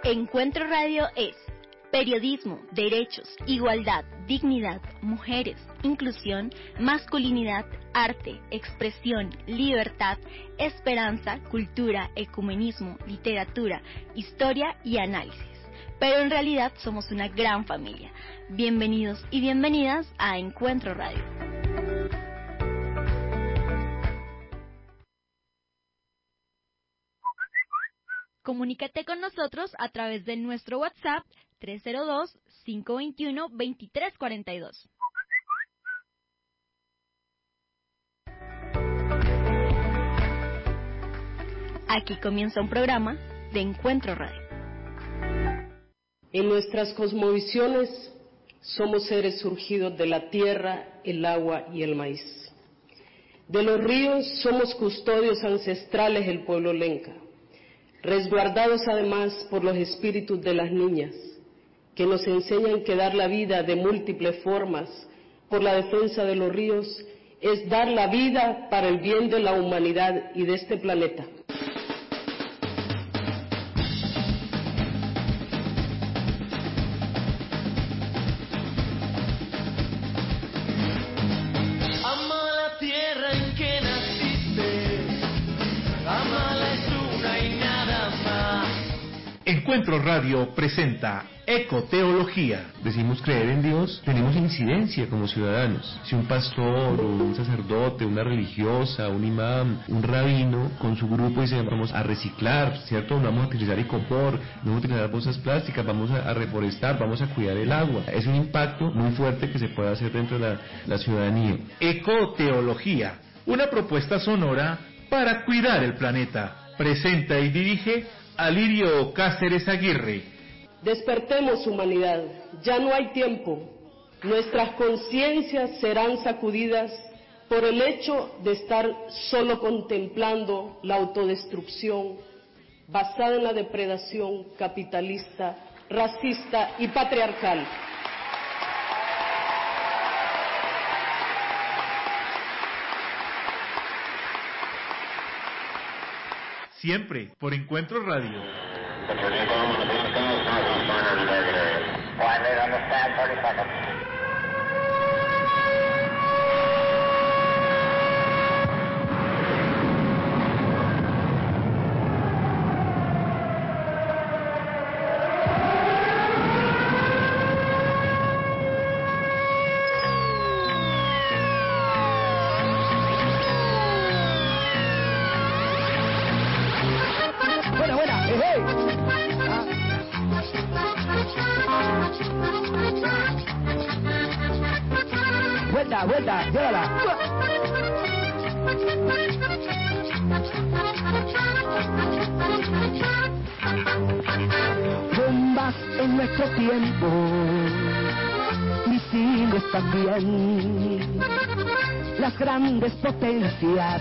Encuentro Radio es periodismo, derechos, igualdad, dignidad, mujeres, inclusión, masculinidad, arte, expresión, libertad, esperanza, cultura, ecumenismo, literatura, historia y análisis. Pero en realidad somos una gran familia. Bienvenidos y bienvenidas a Encuentro Radio. Comunícate con nosotros a través de nuestro WhatsApp 302-521-2342. Aquí comienza un programa de Encuentro Radio. En nuestras cosmovisiones somos seres surgidos de la tierra, el agua y el maíz. De los ríos somos custodios ancestrales del pueblo lenca, resguardados además por los espíritus de las niñas, que nos enseñan que dar la vida de múltiples formas por la defensa de los ríos es dar la vida para el bien de la humanidad y de este planeta. Encuentro Radio presenta Ecoteología. Decimos creer en Dios, tenemos incidencia como ciudadanos. Si un pastor, un sacerdote, una religiosa, un imán, un rabino, con su grupo dice vamos a reciclar, ¿cierto? No vamos a utilizar icopor, no vamos a utilizar bolsas plásticas, vamos a reforestar, vamos a cuidar el agua. Es un impacto muy fuerte que se puede hacer dentro de la ciudadanía. Ecoteología, una propuesta sonora para cuidar el planeta. Presenta y dirige Alirio Cáceres Aguirre. Despertemos, humanidad, ya no hay tiempo. Nuestras conciencias serán sacudidas por el hecho de estar solo contemplando la autodestrucción basada en la depredación capitalista, racista y patriarcal. Siempre por Encuentro Radio. Vuelta, llévala. Bombas en nuestro tiempo, misiles también. Las grandes potencias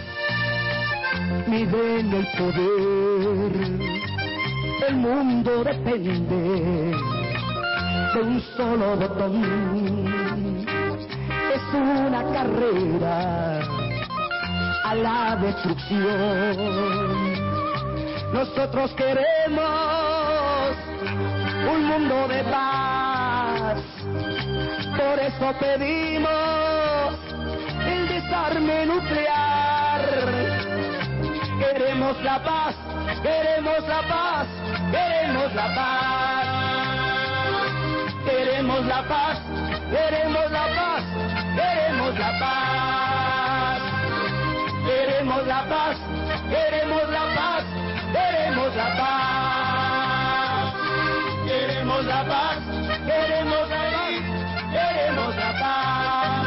miden el poder. El mundo depende de un solo botón. Es una carrera a la destrucción. Nosotros queremos un mundo de paz, por eso pedimos el desarme nuclear. Queremos la paz, queremos la paz, queremos la paz. Queremos la paz, queremos la paz. Queremos la paz, queremos la paz, queremos la paz, queremos la paz, queremos la paz, queremos la paz, queremos la paz.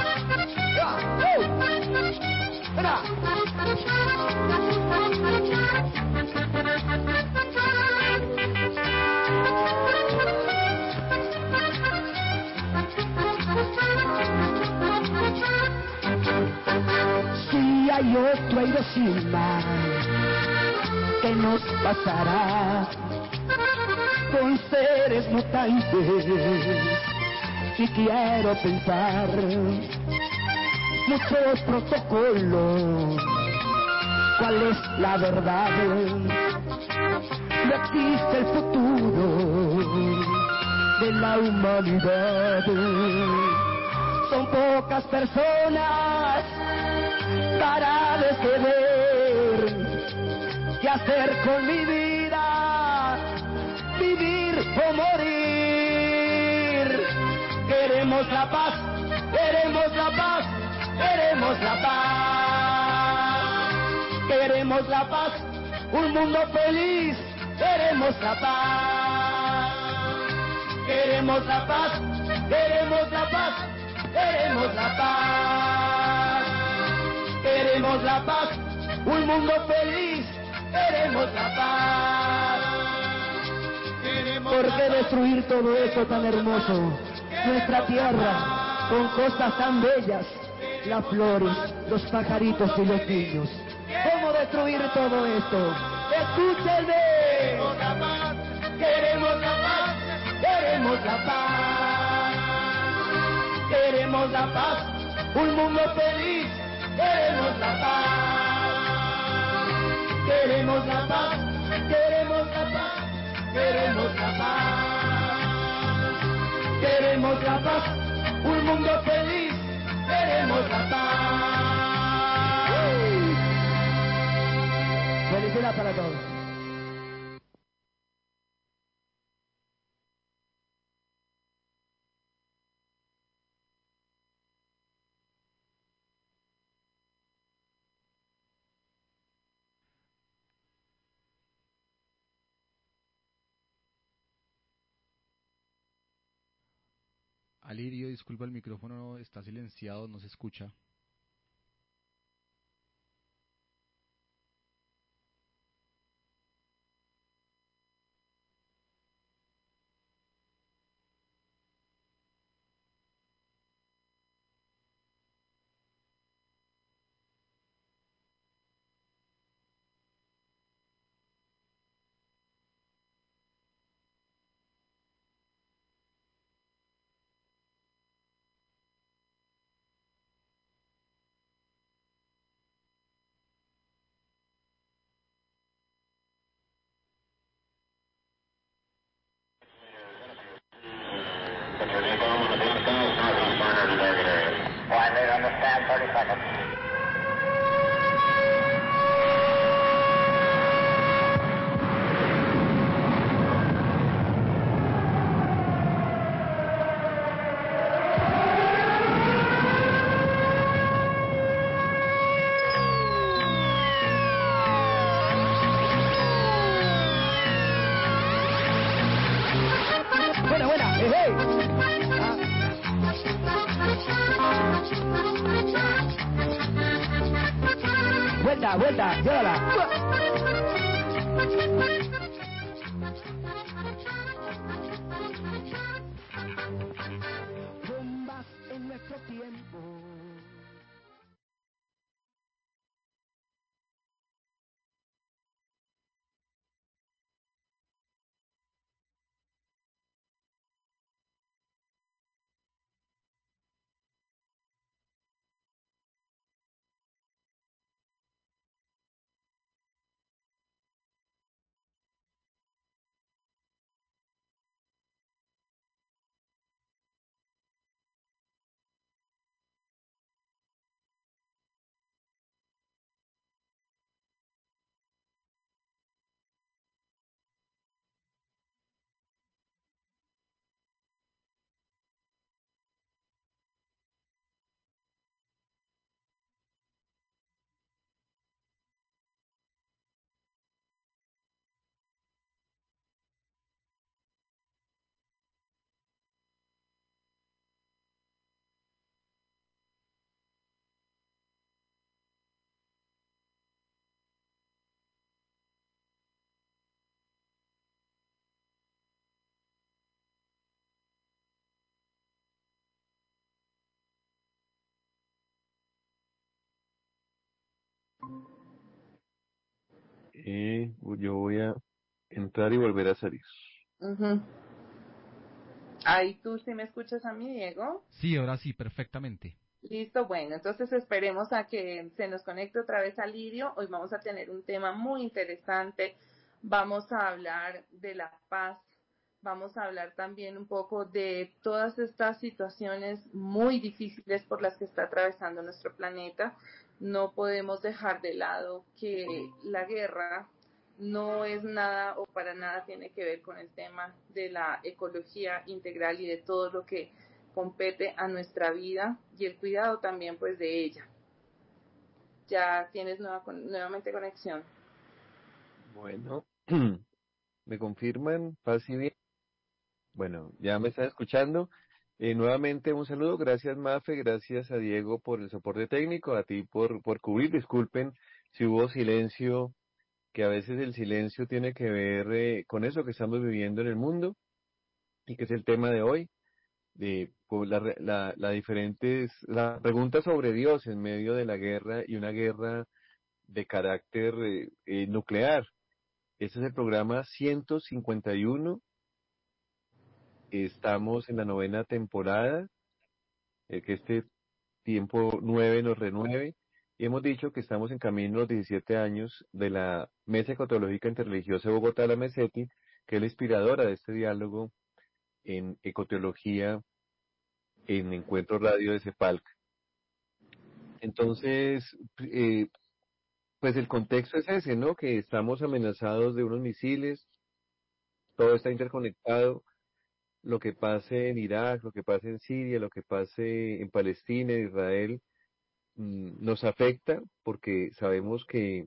Si hay otro Hiroshima, ¿qué nos pasará con seres mutantes? Y quiero pensar muchos protocolos cuál es la verdad. No existe el futuro de la humanidad. Son pocas personas para decidir qué hacer con mi vida, vivir o morir. Queremos la paz, queremos la paz, queremos la paz. Queremos la paz, un mundo feliz, queremos la paz. Queremos la paz, queremos la paz, queremos la paz. Queremos la paz, un mundo feliz, queremos la paz. ¿Por qué destruir todo eso tan hermoso? Nuestra tierra, con costas tan bellas, las flores, los pajaritos y los niños. ¿Cómo destruir todo esto? ¡Escúchenme! Queremos la paz, queremos la paz. Queremos la paz, un mundo feliz, queremos la paz. Queremos la paz, queremos la paz, queremos la paz. Queremos la paz, un mundo feliz, queremos la paz. Felicidad para todos. Alirio, disculpa, el micrófono está silenciado, no se escucha. Buena, buena, hey. Vuelta, vuelta, llévala. Bombas en nuestro tiempo. Y yo voy a entrar y volver a salir. Ahí tú sí me escuchas a mí, Diego. Sí, ahora sí, perfectamente. Listo, bueno, entonces esperemos a que se nos conecte otra vez Alirio. Hoy vamos a tener un tema muy interesante. Vamos a hablar de la paz. Vamos a hablar también un poco de todas estas situaciones muy difíciles por las que está atravesando nuestro planeta. No podemos dejar de lado que la guerra no es nada o para nada tiene que ver con el tema de la ecología integral y de todo lo que compete a nuestra vida y el cuidado también pues de ella. Ya tienes nuevamente conexión. Bueno, me confirman, paz y bien. Bueno, ya me están escuchando. Nuevamente un saludo, gracias Mafe, gracias a Diego por el soporte técnico, a ti por cubrir. Disculpen si hubo silencio, que a veces el silencio tiene que ver con eso que estamos viviendo en el mundo y que es el tema de hoy, de pues, la pregunta sobre Dios en medio de la guerra y una guerra de carácter nuclear. Este es el programa 151. Estamos en la 9ª temporada, que este tiempo 9 nos renueve, y hemos dicho que estamos en camino a los 17 años de la Mesa Ecoteológica Interreligiosa de Bogotá, la MESETI, que es la inspiradora de este diálogo en ecoteología en Encuentro Radio de CEPALC. Entonces, pues el contexto es ese, ¿no? Que estamos amenazados de unos misiles, todo está interconectado. Lo que pase en Irak, lo que pase en Siria, lo que pase en Palestina, en Israel, nos afecta porque sabemos que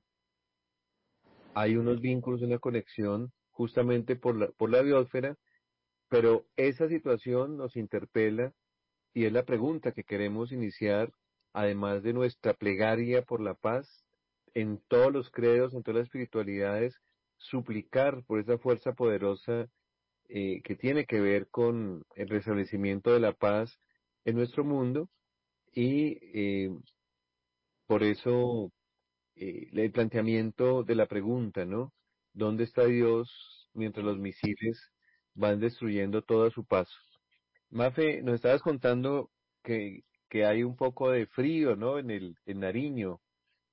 hay unos vínculos, una conexión justamente por la biosfera, pero esa situación nos interpela y es la pregunta que queremos iniciar, además de nuestra plegaria por la paz, en todos los credos, en todas las espiritualidades, suplicar por esa fuerza poderosa que tiene que ver con el restablecimiento de la paz en nuestro mundo y por eso el planteamiento de la pregunta, ¿no? ¿Dónde está Dios mientras los misiles van destruyendo todo a su paso? Mafe, nos estabas contando que hay un poco de frío, ¿no? En Nariño.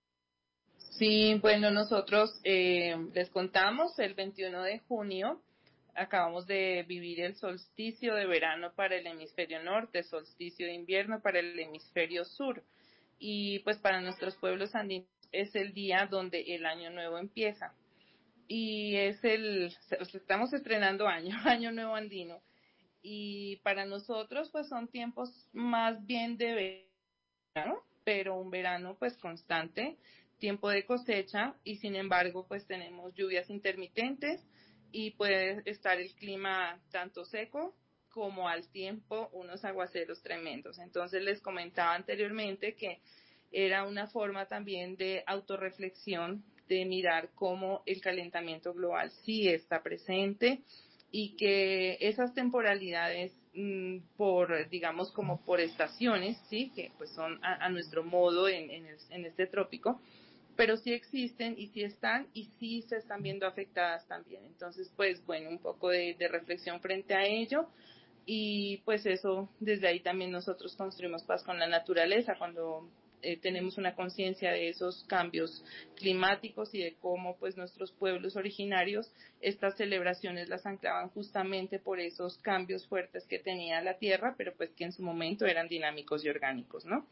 Sí, bueno, nosotros les contamos el 21 de junio. Acabamos de vivir el solsticio de verano para el hemisferio norte, solsticio de invierno para el hemisferio sur. Y pues para nuestros pueblos andinos es el día donde el año nuevo empieza. Y estamos estrenando año, año nuevo andino. Y para nosotros pues son tiempos más bien de verano, pero un verano pues constante, tiempo de cosecha y sin embargo pues tenemos lluvias intermitentes y puede estar el clima tanto seco como al tiempo unos aguaceros tremendos. Entonces les comentaba anteriormente que era una forma también de autorreflexión, de mirar cómo el calentamiento global sí está presente y que esas temporalidades digamos como por estaciones, sí, que pues son a nuestro modo en este trópico, pero sí existen y sí están y sí se están viendo afectadas también. Entonces, pues bueno, un poco de reflexión frente a ello y pues eso, desde ahí también nosotros construimos paz con la naturaleza cuando tenemos una conciencia de esos cambios climáticos y de cómo pues nuestros pueblos originarios estas celebraciones las anclaban justamente por esos cambios fuertes que tenía la tierra, pero pues que en su momento eran dinámicos y orgánicos, ¿no?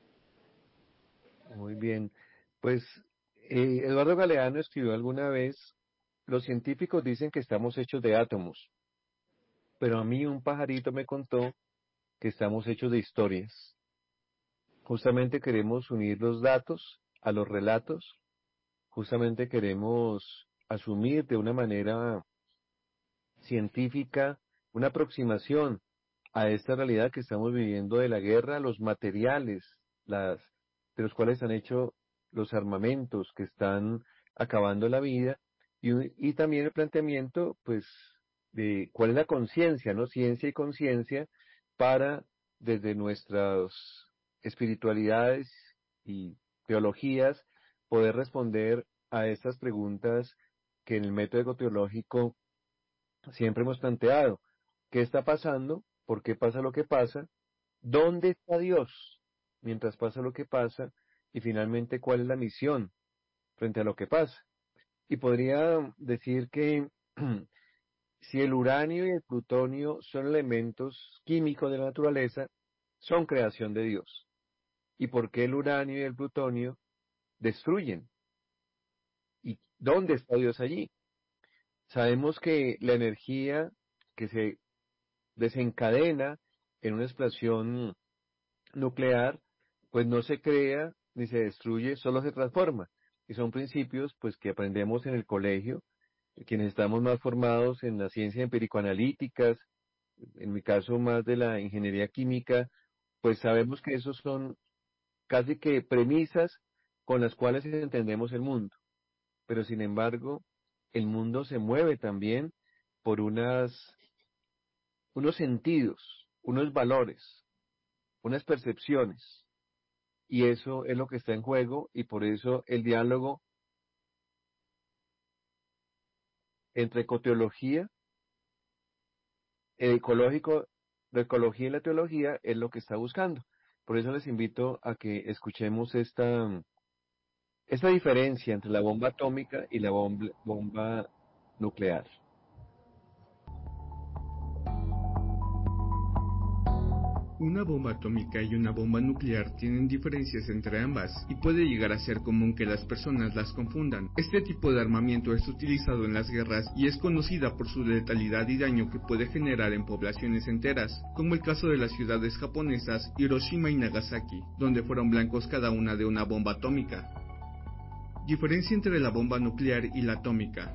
Muy bien. Pues Eduardo Galeano escribió alguna vez, los científicos dicen que estamos hechos de átomos, pero a mí un pajarito me contó que estamos hechos de historias. Justamente queremos unir los datos a los relatos, justamente queremos asumir de una manera científica una aproximación a esta realidad que estamos viviendo de la guerra, los materiales, de los cuales han hecho los armamentos que están acabando la vida, y también el planteamiento, pues, de cuál es la conciencia, ¿no? Ciencia y conciencia para, desde nuestras espiritualidades y teologías, poder responder a estas preguntas que en el método ecoteológico siempre hemos planteado. ¿Qué está pasando? ¿Por qué pasa lo que pasa? ¿Dónde está Dios? mientras pasa lo que pasa, y finalmente cuál es la misión frente a lo que pasa. Y podría decir que si el uranio y el plutonio son elementos químicos de la naturaleza, son creación de Dios. ¿Y por qué el uranio y el plutonio destruyen? ¿Y dónde está Dios allí? Sabemos que la energía que se desencadena en una explosión nuclear, pues no se crea ni se destruye, solo se transforma. Y son principios pues que aprendemos en el colegio, quienes estamos más formados en la ciencia empírico-analíticas, en mi caso más de la ingeniería química, pues sabemos que esos son casi que premisas con las cuales entendemos el mundo. Pero sin embargo, el mundo se mueve también por unos sentidos, unos valores, unas percepciones. Y eso es lo que está en juego y por eso el diálogo entre ecoteología, ecológico, la ecología y la teología es lo que está buscando. Por eso les invito a que escuchemos esta diferencia entre la bomba atómica y la bomba nuclear. Una bomba atómica y una bomba nuclear tienen diferencias entre ambas y puede llegar a ser común que las personas las confundan. Este tipo de armamento es utilizado en las guerras y es conocida por su letalidad y daño que puede generar en poblaciones enteras, como el caso de las ciudades japonesas Hiroshima y Nagasaki, donde fueron blancos cada una de una bomba atómica. Diferencia entre la bomba nuclear y la atómica.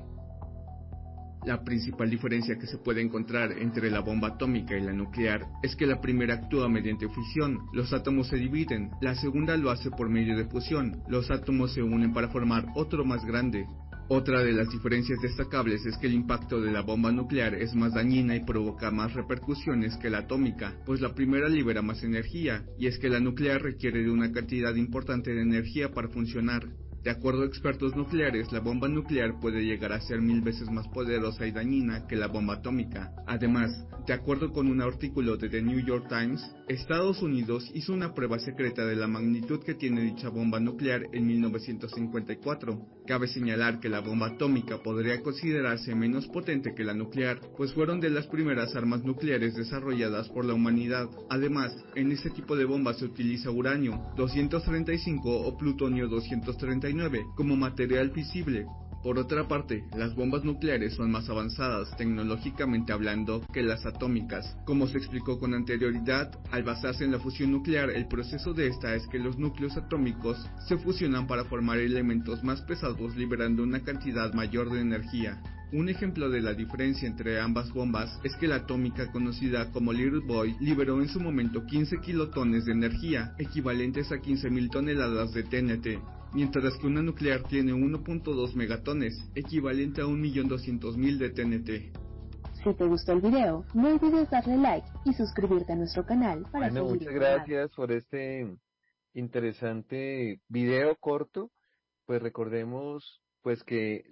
La principal diferencia que se puede encontrar entre la bomba atómica y la nuclear es que la primera actúa mediante fisión, los átomos se dividen, la segunda lo hace por medio de fusión, los átomos se unen para formar otro más grande. Otra de las diferencias destacables es que el impacto de la bomba nuclear es más dañina y provoca más repercusiones que la atómica, pues la primera libera más energía, y es que la nuclear requiere de una cantidad importante de energía para funcionar. De acuerdo a expertos nucleares, la bomba nuclear puede llegar a ser 1000 veces más poderosa y dañina que la bomba atómica. Además, de acuerdo con un artículo de The New York Times, Estados Unidos hizo una prueba secreta de la magnitud que tiene dicha bomba nuclear en 1954. Cabe señalar que la bomba atómica podría considerarse menos potente que la nuclear, pues fueron de las primeras armas nucleares desarrolladas por la humanidad. Además, en este tipo de bomba se utiliza uranio 235 o plutonio 239 como material fisible. Por otra parte, las bombas nucleares son más avanzadas tecnológicamente hablando que las atómicas. Como se explicó con anterioridad, al basarse en la fusión nuclear, el proceso de esta es que los núcleos atómicos se fusionan para formar elementos más pesados, liberando una cantidad mayor de energía. Un ejemplo de la diferencia entre ambas bombas es que la atómica, conocida como Little Boy, liberó en su momento 15 kilotones de energía, equivalentes a 15.000 toneladas de TNT, mientras que una nuclear tiene 1.2 megatones, equivalente a 1.200.000 de TNT. Si te gustó el video, no olvides darle like y suscribirte a nuestro canal para Bueno, seguir muchas informado. gracias por este interesante video corto. Pues recordemos pues que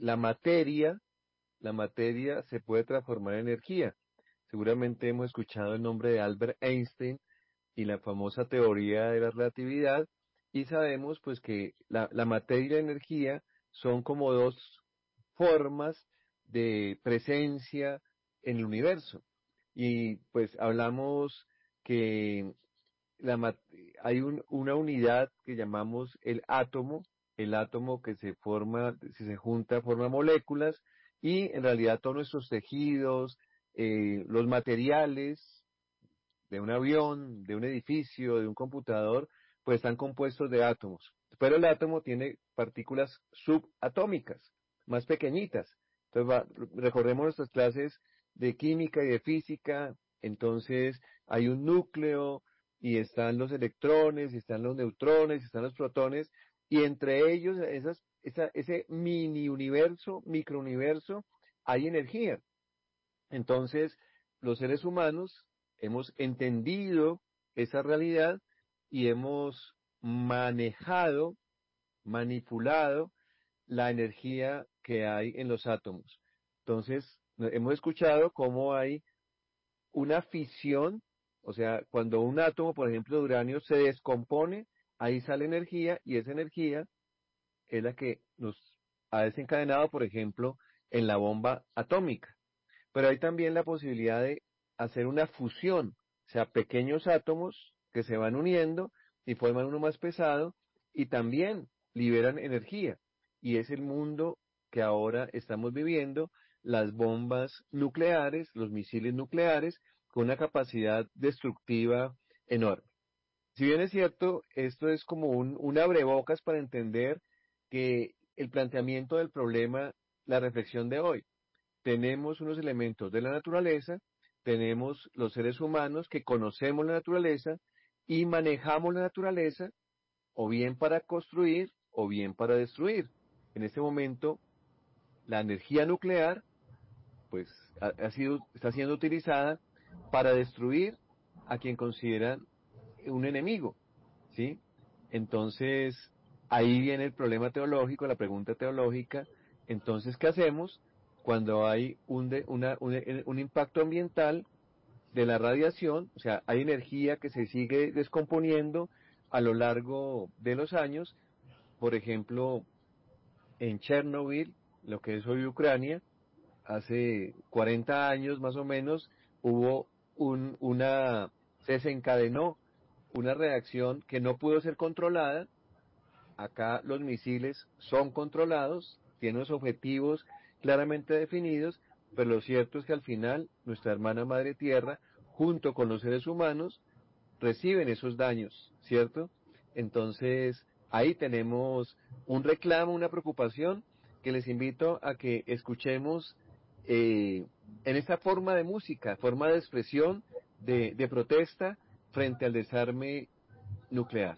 la materia se puede transformar en energía. Seguramente hemos escuchado el nombre de Albert Einstein y la famosa teoría de la relatividad y sabemos pues que la materia y la energía son como dos formas de presencia en el universo. Y pues hablamos que la, ma- hay una unidad que llamamos el átomo que se forma, si se junta, forma moléculas, y en realidad todos nuestros tejidos, los materiales de un avión, de un edificio, de un computador, pues están compuestos de átomos. Pero el átomo tiene partículas subatómicas, más pequeñitas. Entonces, recordemos nuestras clases de química y de física. Entonces, hay un núcleo y están los electrones, y están los neutrones, y están los protones, y entre ellos, ese mini universo, microuniverso, hay energía. Entonces, los seres humanos hemos entendido esa realidad y hemos manejado, manipulado la energía que hay en los átomos. Entonces, hemos escuchado cómo hay una fisión O sea, cuando un átomo, por ejemplo, de uranio se descompone, ahí sale energía y esa energía es la que nos ha desencadenado, por ejemplo, en la bomba atómica. Pero hay también la posibilidad de hacer una fusión, o sea, pequeños átomos que se van uniendo y forman uno más pesado y también liberan energía. Y es el mundo que ahora estamos viviendo, las bombas nucleares, los misiles nucleares, con una capacidad destructiva enorme. Si bien es cierto, esto es como un abrebocas para entender que el planteamiento del problema, la reflexión de hoy, tenemos unos elementos de la naturaleza, tenemos los seres humanos que conocemos la naturaleza y manejamos la naturaleza o bien para construir o bien para destruir. En este momento, la energía nuclear pues está siendo utilizada para destruir a quien consideran un enemigo, ¿sí? Entonces, ahí viene el problema teológico, la pregunta teológica. Entonces, ¿qué hacemos cuando hay un impacto ambiental de la radiación? O sea, hay energía que se sigue descomponiendo a lo largo de los años. Por ejemplo, en Chernobyl, lo que es hoy Ucrania, hace 40 años más o menos, hubo se desencadenó una reacción que no pudo ser controlada. Acá los misiles son controlados, tienen los objetivos claramente definidos, pero lo cierto es que al final nuestra hermana Madre Tierra, junto con los seres humanos, reciben esos daños, ¿cierto? Entonces, ahí tenemos un reclamo, una preocupación que les invito a que escuchemos en esta forma de música, forma de expresión, de protesta frente al desarme nuclear.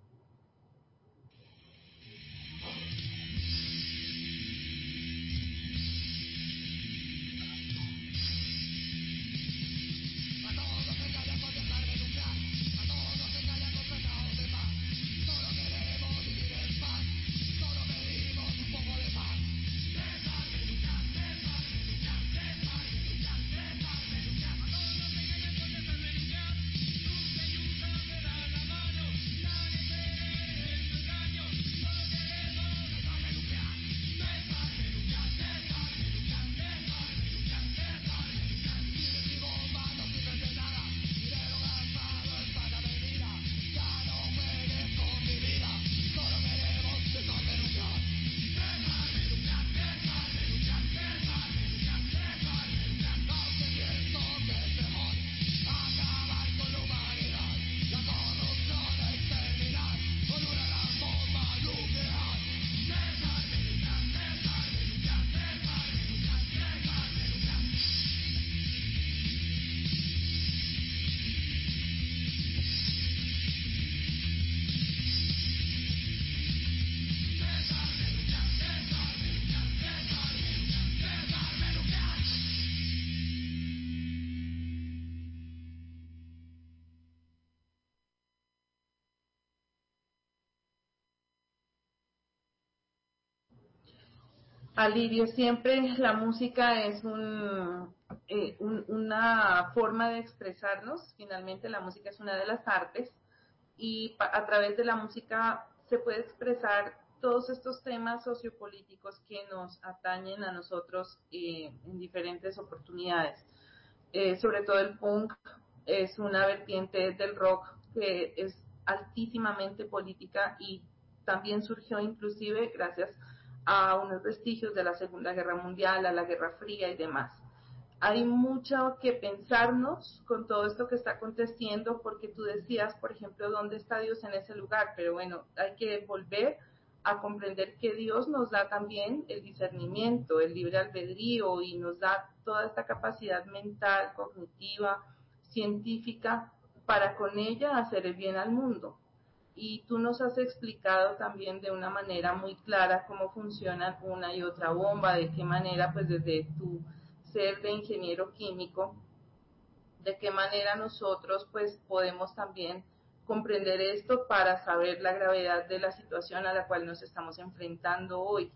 Alirio, siempre la música es una forma de expresarnos. Finalmente la música es una de las artes y a través de la música se puede expresar todos estos temas sociopolíticos que nos atañen a nosotros en diferentes oportunidades. Sobre todo el punk es una vertiente del rock que es altísimamente política y también surgió inclusive gracias a unos vestigios de la Segunda Guerra Mundial, a la Guerra Fría y demás. Hay mucho que pensarnos con todo esto que está aconteciendo, porque tú decías, por ejemplo, ¿dónde está Dios en ese lugar? Pero bueno, hay que volver a comprender que Dios nos da también el discernimiento, el libre albedrío y nos da toda esta capacidad mental, cognitiva, científica, para con ella hacer el bien al mundo. Y tú nos has explicado también de una manera muy clara cómo funcionan una y otra bomba, de qué manera, pues desde tu ser de ingeniero químico, de qué manera nosotros pues podemos también comprender esto para saber la gravedad de la situación a la cual nos estamos enfrentando hoy.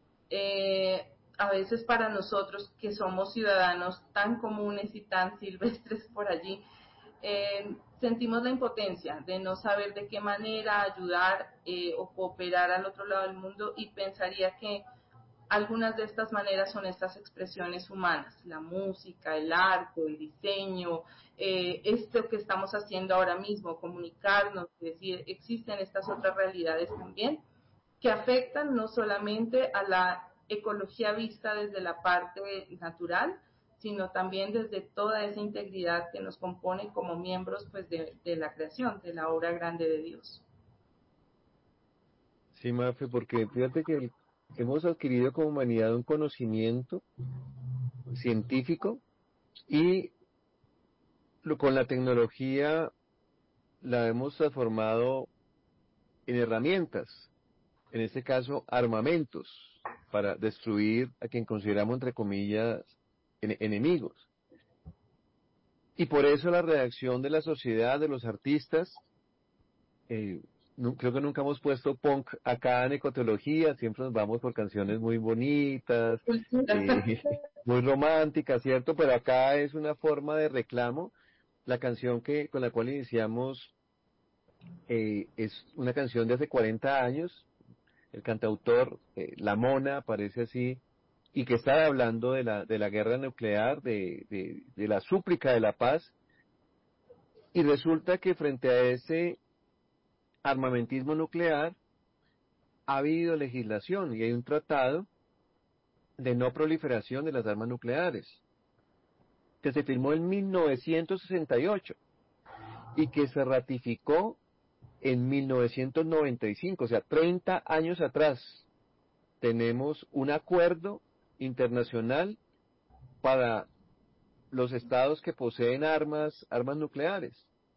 A veces para nosotros que somos ciudadanos tan comunes y tan silvestres por allí, sentimos la impotencia de no saber de qué manera ayudar o cooperar al otro lado del mundo, y pensaría que algunas de estas maneras son estas expresiones humanas: la música, el arte, el diseño, esto que estamos haciendo ahora mismo, comunicarnos. Es decir, existen estas otras realidades también que afectan no solamente a la ecología vista desde la parte natural, sino también desde toda esa integridad que nos compone como miembros, pues, de la creación, de la obra grande de Dios. Sí, Mafe, porque fíjate que hemos adquirido como humanidad un conocimiento científico y con la tecnología la hemos transformado en herramientas, en este caso armamentos, para destruir a quien consideramos, entre comillas, enemigos. Y por eso la reacción de la sociedad, de los artistas, creo que nunca hemos puesto punk acá en Ecoteología, siempre nos vamos por canciones muy bonitas, muy románticas, ¿cierto? Pero acá es una forma de reclamo. La canción con la cual iniciamos es una canción de hace 40 años, el cantautor La Mona aparece así, y que está hablando de la guerra nuclear, de la súplica de la paz, y resulta que frente a ese armamentismo nuclear ha habido legislación y hay un tratado de no proliferación de las armas nucleares que se firmó en 1968 y que se ratificó en 1995, o sea, 30 años atrás. Tenemos un acuerdo internacional para los estados que poseen armas nucleares.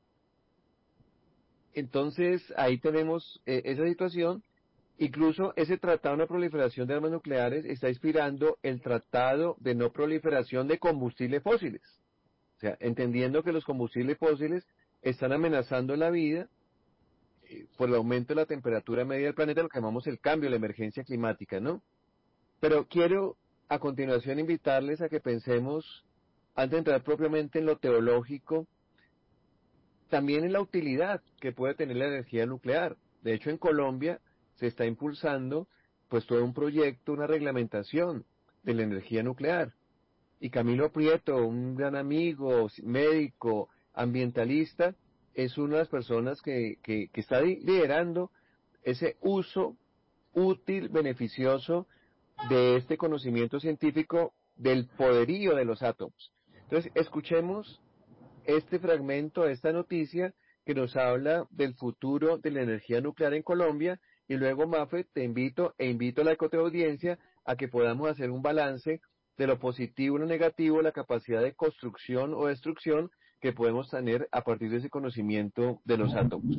Entonces, ahí tenemos esa situación. Incluso ese tratado de no proliferación de armas nucleares está inspirando el tratado de no proliferación de combustibles fósiles. O sea, entendiendo que los combustibles fósiles están amenazando la vida por el aumento de la temperatura media del planeta, lo que llamamos el cambio, la emergencia climática, ¿no? Pero quiero a continuación invitarles a que pensemos, antes de entrar propiamente en lo teológico, también en la utilidad que puede tener la energía nuclear. De hecho, en Colombia se está impulsando pues todo un proyecto, una reglamentación de la energía nuclear. Y Camilo Prieto, un gran amigo, médico, ambientalista, es una de las personas que está liderando ese uso útil, beneficioso de este conocimiento científico del poderío de los átomos. Entonces, escuchemos este fragmento, esta noticia que nos habla del futuro de la energía nuclear en Colombia, y luego, Mafe, te invito a la ecoaudiencia a que podamos hacer un balance de lo positivo y lo negativo, la capacidad de construcción o destrucción que podemos tener a partir de ese conocimiento de los átomos.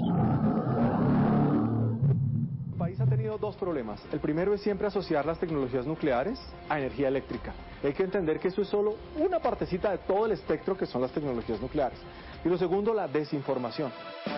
El país ha tenido dos problemas. El primero es siempre asociar las tecnologías nucleares a energía eléctrica. Hay que entender que eso es solo una partecita de todo el espectro que son las tecnologías nucleares. Y lo segundo, la desinformación.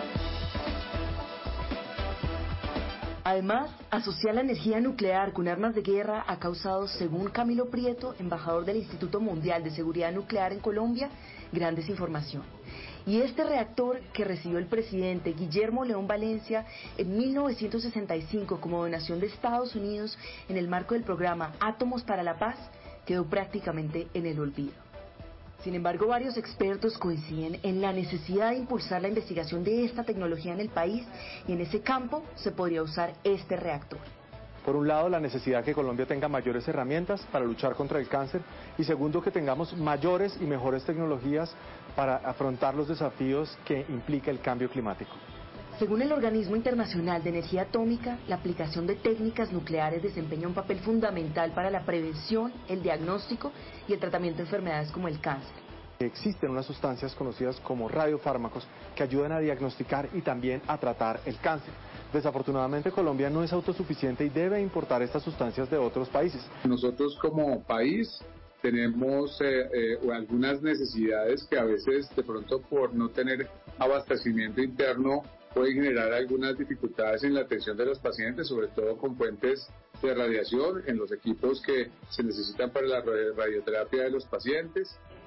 Además, asociar la energía nuclear con armas de guerra ha causado, según Camilo Prieto, embajador del Instituto Mundial de Seguridad Nuclear en Colombia, gran desinformación. Y este reactor que recibió el presidente Guillermo León Valencia en 1965 como donación de Estados Unidos en el marco del programa Átomos para la Paz, quedó prácticamente en el olvido. Sin embargo, varios expertos coinciden en la necesidad de impulsar la investigación de esta tecnología en el país, y en ese campo se podría usar este reactor. Por un lado, la necesidad de que Colombia tenga mayores herramientas para luchar contra el cáncer, y segundo, que tengamos mayores y mejores tecnologías para afrontar los desafíos que implica el cambio climático. Según el Organismo Internacional de Energía Atómica, la aplicación de técnicas nucleares desempeña un papel fundamental para la prevención, el diagnóstico y el tratamiento de enfermedades como el cáncer. Existen unas sustancias conocidas como radiofármacos que ayudan a diagnosticar y también a tratar el cáncer. Desafortunadamente, Colombia no es autosuficiente y debe importar estas sustancias de otros países. Nosotros como país tenemos algunas necesidades que a veces de pronto por no tener abastecimiento interno pueden generar algunas dificultades en la atención de los pacientes, sobre todo con fuentes de radiación en los equipos que se necesitan para la radioterapia de los pacientes.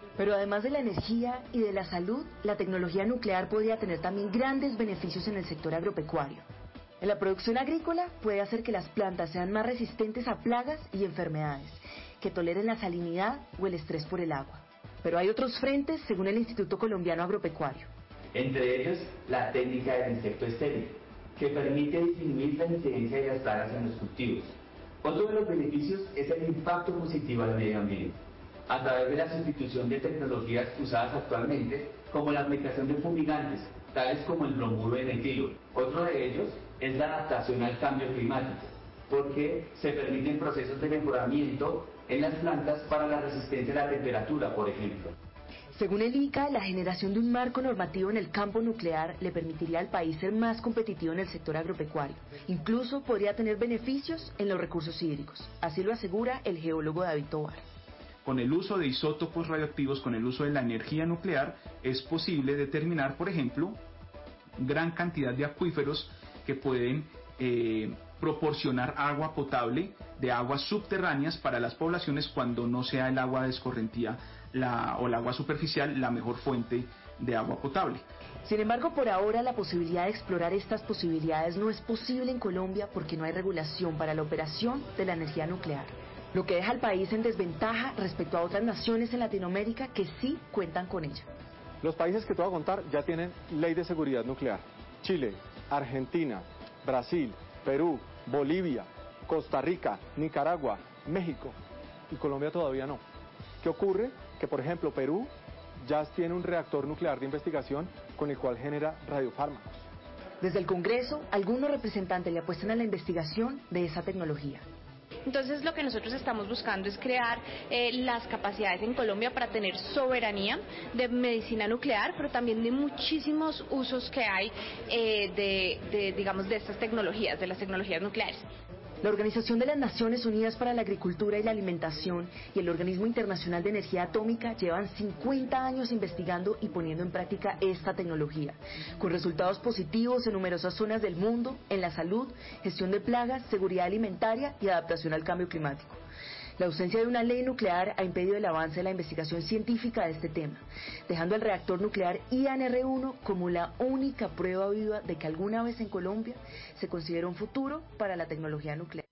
Pero además de la energía y de la salud, la tecnología nuclear podría tener también grandes beneficios en el sector agropecuario. En la producción agrícola puede hacer que las plantas sean más resistentes a plagas y enfermedades, que toleren la salinidad o el estrés por el agua. Pero hay otros frentes, según el Instituto Colombiano Agropecuario. Entre ellos, la técnica del insecto estéril, que permite disminuir la incidencia de las plagas en los cultivos. Otro de los beneficios es el impacto positivo al medio ambiente, a través de la sustitución de tecnologías usadas actualmente, como la aplicación de fumigantes, tales como el bromuro de metilo. Otro de ellos es la adaptación al cambio climático, porque se permiten procesos de mejoramiento en las plantas para la resistencia a la temperatura, por ejemplo. Según el ICA, la generación de un marco normativo en el campo nuclear le permitiría al país ser más competitivo en el sector agropecuario. Incluso podría tener beneficios en los recursos hídricos. Así lo asegura el geólogo David Tovar. Con el uso de isótopos radioactivos, con el uso de la energía nuclear, es posible determinar, por ejemplo, gran cantidad de acuíferos que pueden proporcionar agua potable de aguas subterráneas para las poblaciones cuando no sea el agua de escorrentía o el agua superficial la mejor fuente de agua potable. Sin embargo, por ahora la posibilidad de explorar estas posibilidades no es posible en Colombia porque no hay regulación para la operación de la energía nuclear, lo que deja al país en desventaja respecto a otras naciones en Latinoamérica que sí cuentan con ella. Los países que te voy a contar ya tienen ley de seguridad nuclear. Chile, Argentina, Brasil, Perú, Bolivia, Costa Rica, Nicaragua, México y Colombia todavía no. ¿Qué ocurre? Que por ejemplo Perú ya tiene un reactor nuclear de investigación con el cual genera radiofármacos. Desde el Congreso, algunos representantes le apuestan a la investigación de esa tecnología. Entonces lo que nosotros estamos buscando es crear las capacidades en Colombia para tener soberanía de medicina nuclear, pero también de muchísimos usos que hay de estas tecnologías, de las tecnologías nucleares. La Organización de las Naciones Unidas para la Agricultura y la Alimentación y el Organismo Internacional de Energía Atómica llevan 50 años investigando y poniendo en práctica esta tecnología, con resultados positivos en numerosas zonas del mundo, en la salud, gestión de plagas, seguridad alimentaria y adaptación al cambio climático. La ausencia de una ley nuclear ha impedido el avance de la investigación científica de este tema, dejando al reactor nuclear IANR-1 como la única prueba viva de que alguna vez en Colombia se considera un futuro para la tecnología nuclear.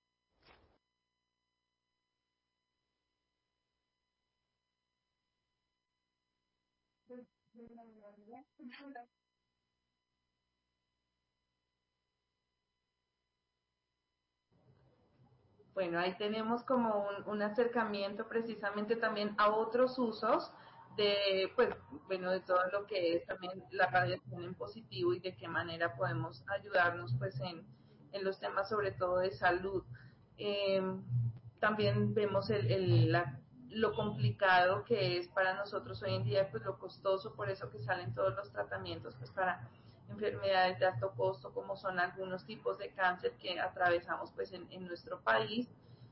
Bueno, ahí tenemos como un acercamiento precisamente también a otros usos de, pues, bueno, de todo lo que es también la radiación en positivo y de qué manera podemos ayudarnos, pues, en los temas sobre todo de salud. También vemos lo complicado que es para nosotros hoy en día, pues, lo costoso, por eso que salen todos los tratamientos, pues, para enfermedades de alto costo, como son algunos tipos de cáncer que atravesamos pues en nuestro país.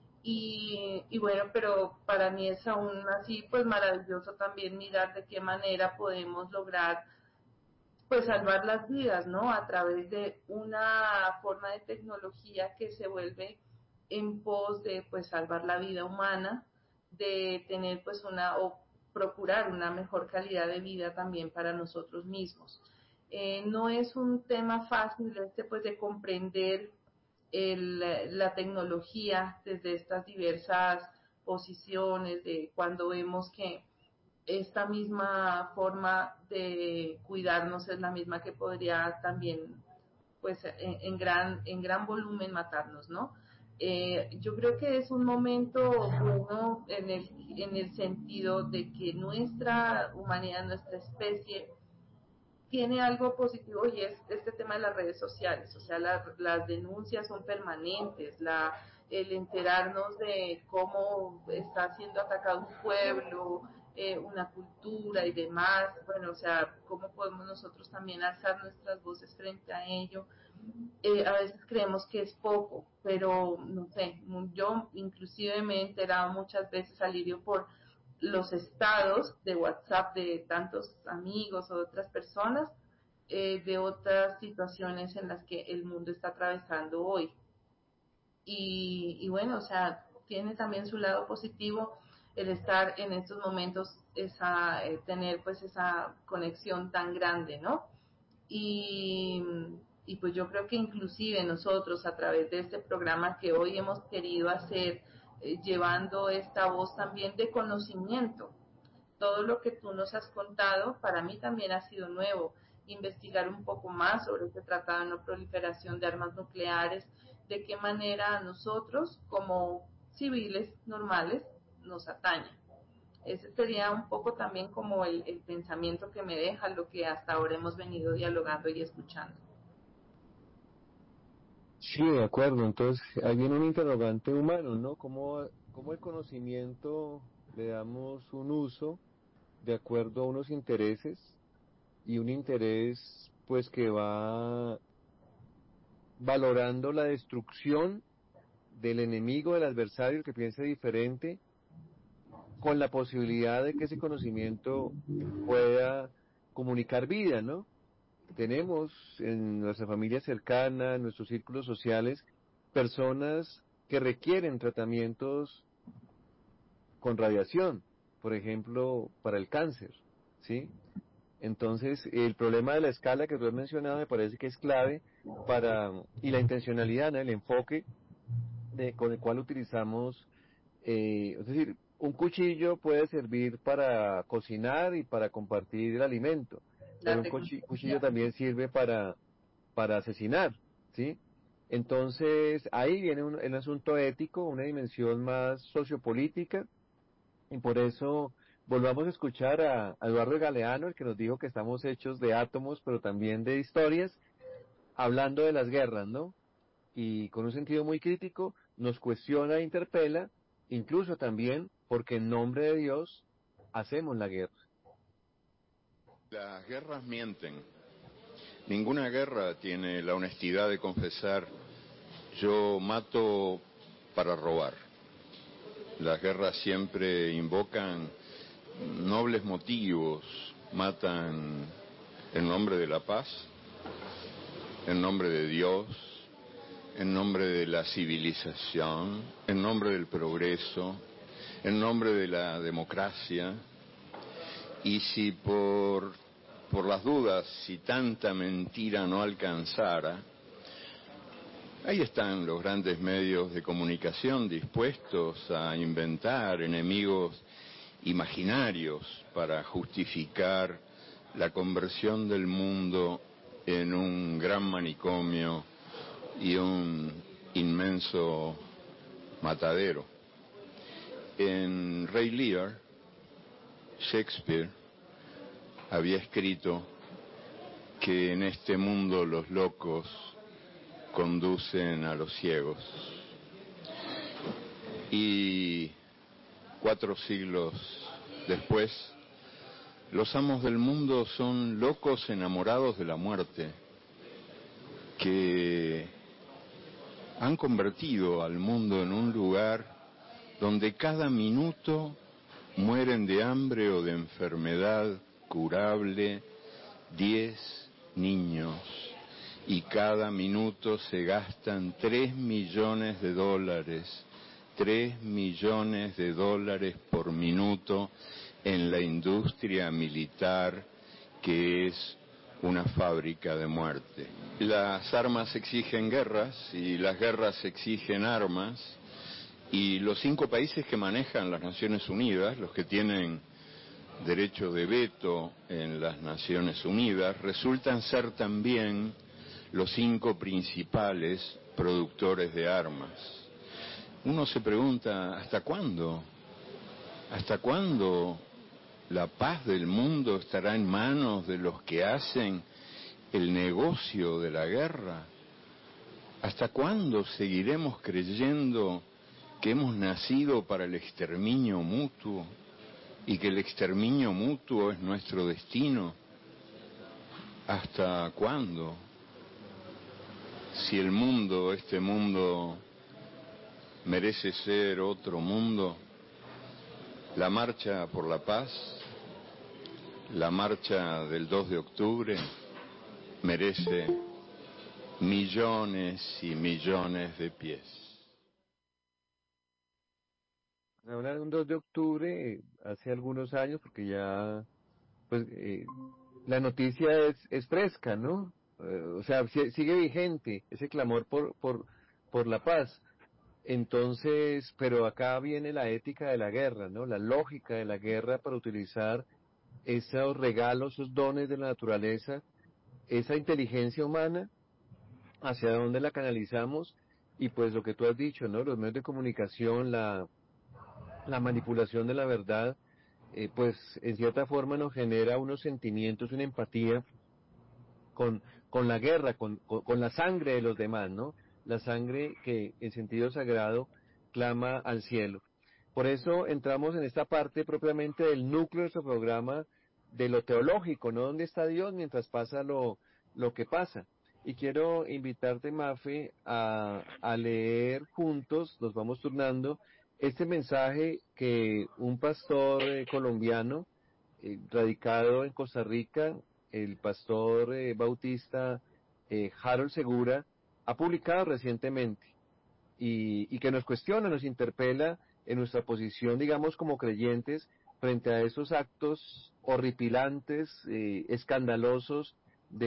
Y bueno, pero para mí es aún así pues maravilloso también mirar de qué manera podemos lograr pues salvar las vidas, ¿no? A través de una forma de tecnología que se vuelve en pos de pues salvar la vida humana, de tener pues o procurar una mejor calidad de vida también para nosotros mismos. No es un tema fácil pues de comprender la tecnología desde estas diversas posiciones, de cuando vemos que esta misma forma de cuidarnos es la misma que podría también pues en gran volumen matarnos, ¿no? Yo creo que es un momento bueno en el sentido de que nuestra humanidad, nuestra especie, tiene algo positivo y es este tema de las redes sociales, o sea, las denuncias son permanentes, el enterarnos de cómo está siendo atacado un pueblo, una cultura y demás, bueno, o sea, cómo podemos nosotros también alzar nuestras voces frente a ello. A veces creemos que es poco, pero no sé, yo inclusive me he enterado muchas veces, Alirio, por los estados de WhatsApp de tantos amigos o de otras personas, de otras situaciones en las que el mundo está atravesando hoy. Y bueno, o sea, tiene también su lado positivo, el estar en estos momentos, tener pues esa conexión tan grande, ¿no? Y pues yo creo que inclusive nosotros a través de este programa que hoy hemos querido hacer, llevando esta voz también de conocimiento, todo lo que tú nos has contado para mí también ha sido nuevo, investigar un poco más sobre este tratado de no proliferación de armas nucleares, de qué manera a nosotros como civiles normales nos atañe. Ese sería un poco también como el pensamiento que me deja lo que hasta ahora hemos venido dialogando y escuchando. Sí, de acuerdo. Entonces, ahí viene un interrogante humano, ¿no? ¿Cómo el conocimiento le damos un uso de acuerdo a unos intereses y un interés pues que va valorando la destrucción del enemigo, del adversario, el que piense diferente, con la posibilidad de que ese conocimiento pueda comunicar vida, ¿no? Tenemos en nuestra familia cercana, en nuestros círculos sociales, personas que requieren tratamientos con radiación, por ejemplo, para el cáncer, ¿sí? Entonces, el problema de la escala que tú has mencionado me parece que es clave y la intencionalidad, ¿no? El enfoque con el cual utilizamos, es decir, un cuchillo puede servir para cocinar y para compartir el alimento, pero un cuchillo también sirve para asesinar, ¿sí? Entonces, ahí viene el asunto ético, una dimensión más sociopolítica, y por eso volvamos a escuchar a Eduardo Galeano, el que nos dijo que estamos hechos de átomos, pero también de historias, hablando de las guerras, ¿no? Y con un sentido muy crítico, nos cuestiona e interpela, incluso también porque en nombre de Dios hacemos la guerra. Las guerras mienten. Ninguna guerra tiene la honestidad de confesar: yo mato para robar. Las guerras siempre invocan nobles motivos, matan en nombre de la paz, en nombre de Dios, en nombre de la civilización, en nombre del progreso, en nombre de la democracia. Y si por las dudas, si tanta mentira no alcanzara, ahí están los grandes medios de comunicación dispuestos a inventar enemigos imaginarios para justificar la conversión del mundo en un gran manicomio y un inmenso matadero. En Rey Lear, Shakespeare había escrito que en este mundo los locos conducen a los ciegos. Y 4 siglos después, los amos del mundo son locos enamorados de la muerte, que han convertido al mundo en un lugar donde cada minuto mueren de hambre o de enfermedad curable 10 niños, y cada minuto se gastan $3 millones, $3 millones por minuto en la industria militar, que es una fábrica de muerte. Las armas exigen guerras y las guerras exigen armas, y los 5 países que manejan las Naciones Unidas, los que tienen derecho de veto en las Naciones Unidas, resultan ser también los 5 principales productores de armas. Uno se pregunta, ¿hasta cuándo? ¿Hasta cuándo la paz del mundo estará en manos de los que hacen el negocio de la guerra? ¿Hasta cuándo seguiremos creyendo que hemos nacido para el exterminio mutuo y que el exterminio mutuo es nuestro destino? ¿Hasta cuándo? Si el mundo, este mundo, merece ser otro mundo, la marcha por la paz, la marcha del 2 de octubre, merece millones y millones de pies. Habla de un 2 de octubre, hace algunos años, porque ya, pues, la noticia es fresca, ¿no? O sea, sigue vigente ese clamor por la paz. Entonces, pero acá viene la ética de la guerra, ¿no? La lógica de la guerra para utilizar esos regalos, esos dones de la naturaleza, esa inteligencia humana, hacia dónde la canalizamos, y pues lo que tú has dicho, ¿no? Los medios de comunicación, la manipulación de la verdad, pues en cierta forma nos genera unos sentimientos, una empatía con la guerra, con la sangre de los demás, ¿no? La sangre que en sentido sagrado clama al cielo. Por eso entramos en esta parte propiamente del núcleo de nuestro programa, de lo teológico, ¿no? ¿Dónde está Dios mientras pasa lo que pasa? Y quiero invitarte, Mafe, a leer juntos, nos vamos turnando, este mensaje que un pastor colombiano, radicado en Costa Rica, el pastor bautista Harold Segura, ha publicado recientemente y que nos cuestiona, nos interpela en nuestra posición, digamos, como creyentes, frente a esos actos horripilantes, escandalosos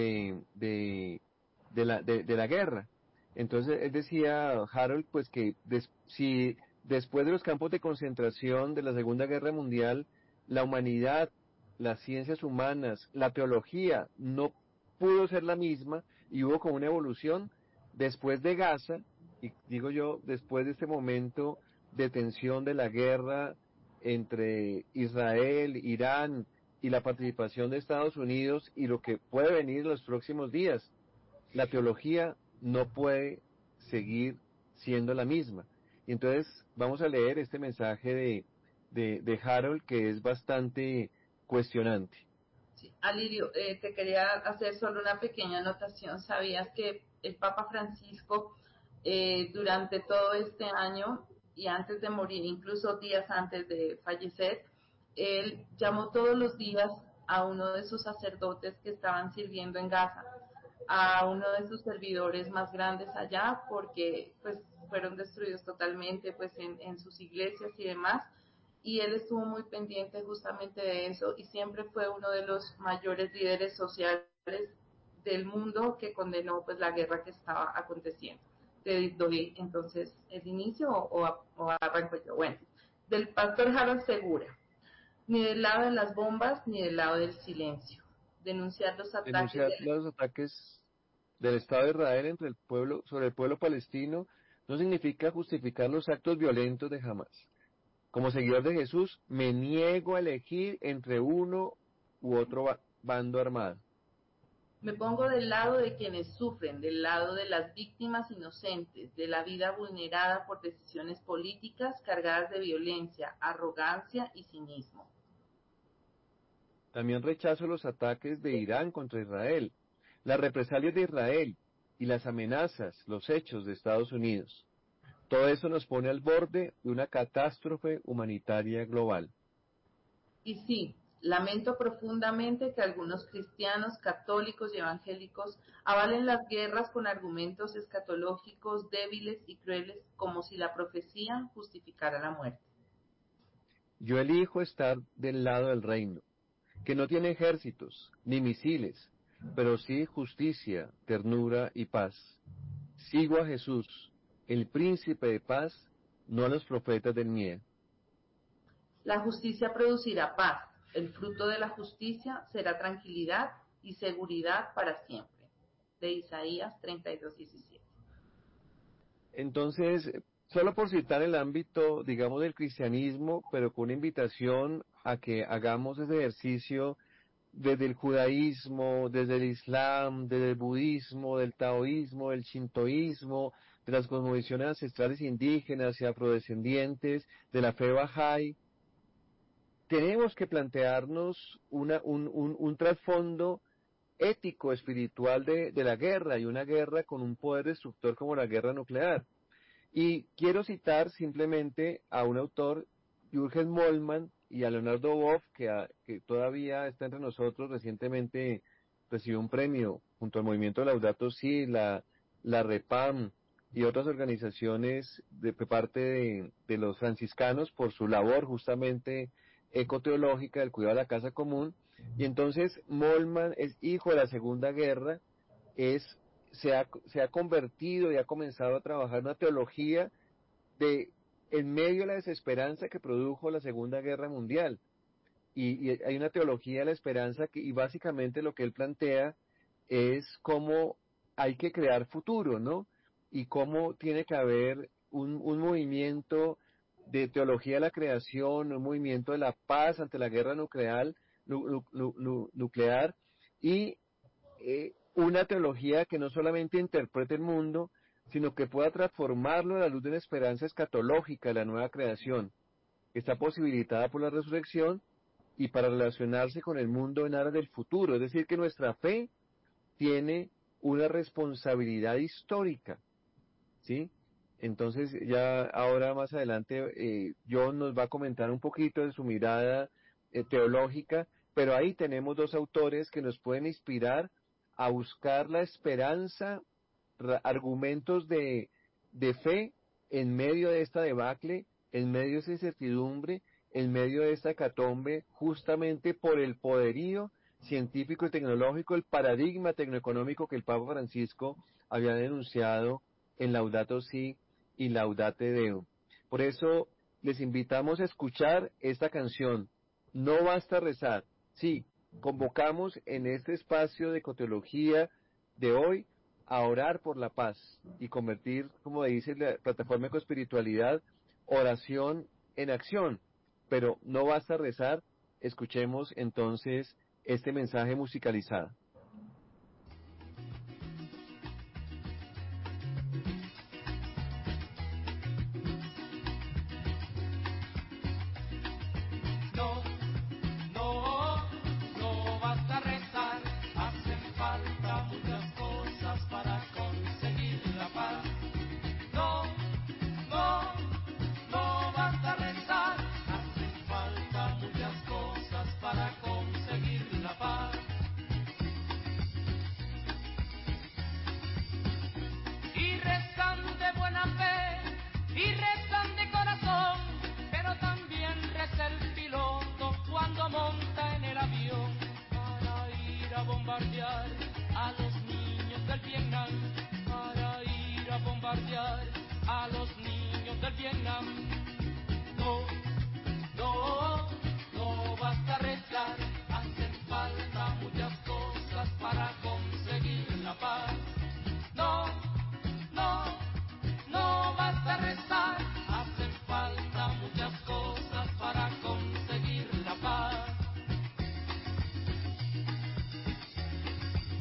de la guerra. Entonces, él decía, Harold, pues que si después de los campos de concentración de la Segunda Guerra Mundial, la humanidad, las ciencias humanas, la teología no pudo ser la misma y hubo como una evolución después de Gaza, y digo yo, después de este momento de tensión de la guerra entre Israel, Irán y la participación de Estados Unidos y lo que puede venir en los próximos días, la teología no puede seguir siendo la misma. Y entonces vamos a leer este mensaje de Harold, que es bastante cuestionante. Sí. Alirio, te quería hacer solo una pequeña anotación. ¿Sabías que el Papa Francisco durante todo este año y antes de morir, incluso días antes de fallecer, él llamó todos los días a uno de sus sacerdotes que estaban sirviendo en Gaza, a uno de sus servidores más grandes allá, porque pues fueron destruidos totalmente pues en sus iglesias y demás, y él estuvo muy pendiente justamente de eso y siempre fue uno de los mayores líderes sociales del mundo que condenó pues la guerra que estaba aconteciendo. Te doy entonces el inicio o arranco yo. Bueno, del pastor Harold Segura: ni del lado de las bombas ni del lado del silencio. Denunciar los ataques del Estado de Israel entre el pueblo, sobre el pueblo palestino, no significa justificar los actos violentos de Hamas. Como seguidor de Jesús, me niego a elegir entre uno u otro bando armado. Me pongo del lado de quienes sufren, del lado de las víctimas inocentes, de la vida vulnerada por decisiones políticas cargadas de violencia, arrogancia y cinismo. También rechazo los ataques de Irán contra Israel, las represalias de Israel y las amenazas, los hechos de Estados Unidos. Todo eso nos pone al borde de una catástrofe humanitaria global. Y sí, lamento profundamente que algunos cristianos, católicos y evangélicos avalen las guerras con argumentos escatológicos débiles y crueles, como si la profecía justificara la muerte. Yo elijo estar del lado del reino, que no tiene ejércitos ni misiles, pero sí justicia, ternura y paz. Sigo a Jesús, el príncipe de paz, no a los profetas del miedo. La justicia producirá paz. El fruto de la justicia será tranquilidad y seguridad para siempre. De Isaías 32:17. Entonces, solo por citar el ámbito, digamos, del cristianismo, pero con una invitación a que hagamos ese ejercicio desde el judaísmo, desde el islam, desde el budismo, del taoísmo, del shintoísmo, de las cosmovisiones ancestrales indígenas y afrodescendientes, de la fe bahá'í. Tenemos que plantearnos un trasfondo ético, espiritual de la guerra, y una guerra con un poder destructor como la guerra nuclear. Y quiero citar simplemente a un autor, Jürgen Moltmann, y a Leonardo Boff, que todavía está entre nosotros. Recientemente recibió un premio junto al movimiento Laudato Si, la REPAM, y otras organizaciones de parte de los franciscanos por su labor justamente ecoteológica del cuidado de la casa común. Y entonces Molman es hijo de la Segunda Guerra, se ha convertido y ha comenzado a trabajar una teología en medio de la desesperanza que produjo la Segunda Guerra Mundial. Y hay una teología de la esperanza y básicamente lo que él plantea es cómo hay que crear futuro, ¿no? Y cómo tiene que haber un movimiento de teología de la creación, un movimiento de la paz ante la guerra nuclear y una teología que no solamente interprete el mundo, sino que pueda transformarlo a la luz de la esperanza escatológica de la nueva creación, que está posibilitada por la resurrección y para relacionarse con el mundo en aras del futuro. Es decir, que nuestra fe tiene una responsabilidad histórica, ¿sí? Entonces ya ahora más adelante John nos va a comentar un poquito de su mirada teológica, pero ahí tenemos dos autores que nos pueden inspirar a buscar la esperanza, argumentos de fe en medio de esta debacle, en medio de esa incertidumbre, en medio de esta hecatombe, justamente por el poderío científico y tecnológico, el paradigma tecnoeconómico que el Papa Francisco había denunciado en Laudato Si y Laudate Deum. Por eso les invitamos a escuchar esta canción, No basta rezar. Sí, convocamos en este espacio de ecoteología de hoy a orar por la paz y convertir, como dice la plataforma Ecoespiritualidad, oración en acción. Pero no basta rezar, escuchemos entonces este mensaje musicalizado. No basta rezar, hacen falta muchas cosas para conseguir la paz. No basta rezar, hacen falta muchas cosas para conseguir la paz. Y rezan de buena fe, y rezan de corazón, pero también reza el piloto cuando monta en el avión para ir a bombardear a los niños del Vietnam, para ir a bombardear a los niños del Vietnam. No basta rezar, hacen falta muchas cosas para conseguir la paz. No basta rezar, hacen falta muchas cosas para conseguir la paz.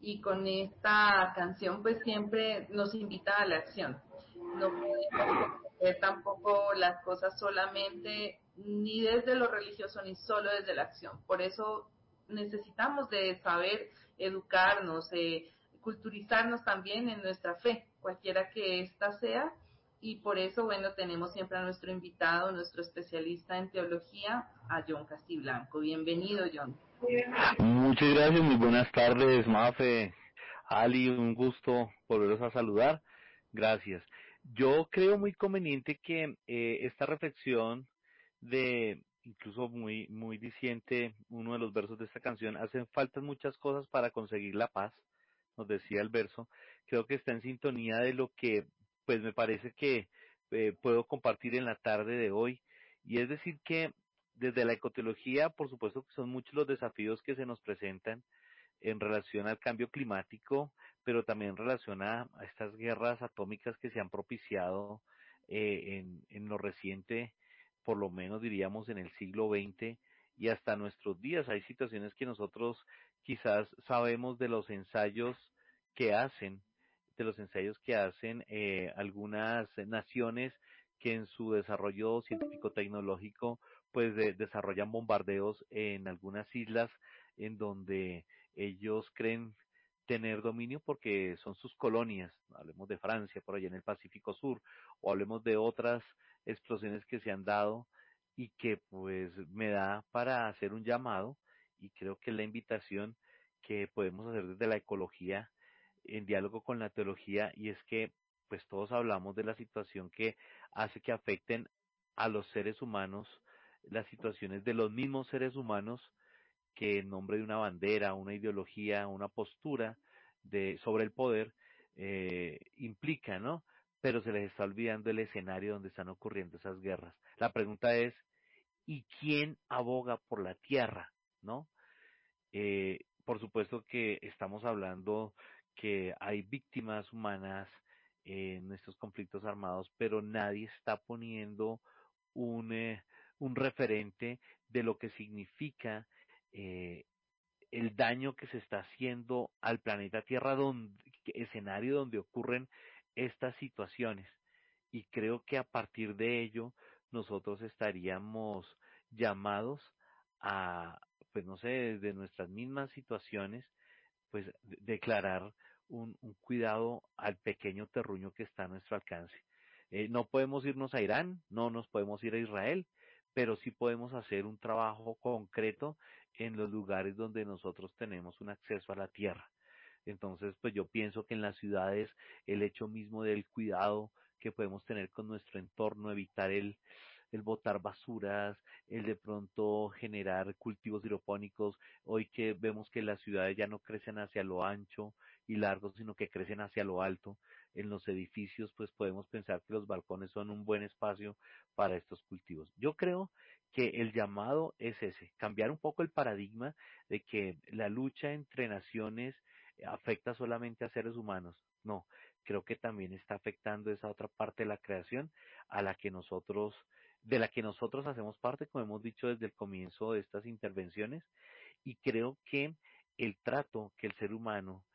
y con esta canción pues siempre nos invita a la acción. No podemos ver tampoco las cosas solamente ni desde lo religioso ni solo desde la acción. Por eso necesitamos de saber educarnos, culturizarnos también en nuestra fe, cualquiera que ésta sea, y por eso, bueno, tenemos siempre a nuestro invitado, nuestro especialista en teología, a John Castiblanco. Bienvenido, John. Muchas gracias, muy buenas tardes, Mafe, Ali, un gusto volveros a saludar. Gracias. Yo creo muy conveniente que esta reflexión de, incluso muy diciente, uno de los versos de esta canción, hacen falta muchas cosas para conseguir la paz, nos decía el verso. Creo que está en sintonía de lo que, pues me parece que puedo compartir en la tarde de hoy, y es decir que desde la ecoteología, por supuesto que son muchos los desafíos que se nos presentan en relación al cambio climático, pero también en relación a estas guerras atómicas que se han propiciado en lo reciente, por lo menos diríamos en el siglo XX y hasta nuestros días. Hay situaciones que nosotros quizás sabemos de los ensayos que hacen, algunas naciones que en su desarrollo científico-tecnológico pues desarrollan bombardeos en algunas islas en donde ellos creen tener dominio porque son sus colonias. Hablemos de Francia, por allá en el Pacífico Sur, o hablemos de otras explosiones que se han dado y que pues me da para hacer un llamado, y creo que es la invitación que podemos hacer desde la ecología en diálogo con la teología, y es que pues todos hablamos de la situación que hace que afecten a los seres humanos, las situaciones de los mismos seres humanos que en nombre de una bandera, una ideología, una postura sobre el poder implica, ¿no? Pero se les está olvidando el escenario donde están ocurriendo esas guerras. La pregunta es, ¿y quién aboga por la tierra? ¿No? Por supuesto que estamos hablando que hay víctimas humanas en estos conflictos armados, pero nadie está poniendo un referente de lo que significa eh, el daño que se está haciendo al planeta Tierra, escenario donde ocurren estas situaciones. Y creo que a partir de ello nosotros estaríamos llamados a, pues no sé, desde nuestras mismas situaciones, pues declarar un cuidado al pequeño terruño que está a nuestro alcance. No podemos irnos a Irán, no nos podemos ir a Israel, pero sí podemos hacer un trabajo concreto en los lugares donde nosotros tenemos un acceso a la tierra. Entonces, pues yo pienso que en las ciudades el hecho mismo del cuidado que podemos tener con nuestro entorno, evitar el botar basuras, el de pronto generar cultivos hidropónicos, hoy que vemos que las ciudades ya no crecen hacia lo ancho y largo, sino que crecen hacia lo alto. En los edificios, pues podemos pensar que los balcones son un buen espacio para estos cultivos. Yo creo que el llamado es ese, cambiar un poco el paradigma de que la lucha entre naciones afecta solamente a seres humanos. No, creo que también está afectando esa otra parte de la creación a la que de la que nosotros hacemos parte, como hemos dicho desde el comienzo de estas intervenciones, y creo que el trato que el ser humano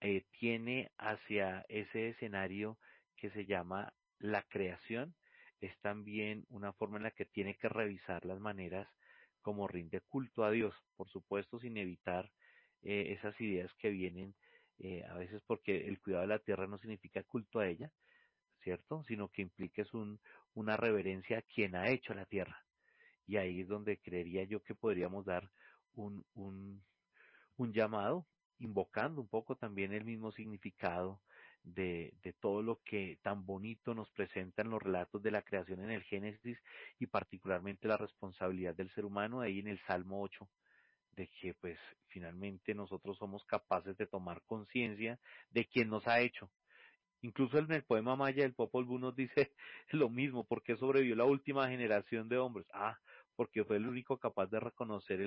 tiene hacia ese escenario que se llama la creación es también una forma en la que tiene que revisar las maneras como rinde culto a Dios, por supuesto sin evitar esas ideas que vienen a veces, porque el cuidado de la tierra no significa culto a ella, ¿cierto? Sino que implica una reverencia a quien ha hecho la tierra. Y ahí es donde creería yo que podríamos dar un, un, un llamado, invocando un poco también el mismo significado de todo lo que tan bonito nos presentan los relatos de la creación en el Génesis, y particularmente la responsabilidad del ser humano ahí en el Salmo 8, de que pues finalmente nosotros somos capaces de tomar conciencia de quién nos ha hecho. Incluso en el poema Maya del Popol Vuh nos dice lo mismo: ¿por qué sobrevivió la última generación de hombres? Porque fue el único capaz de reconocer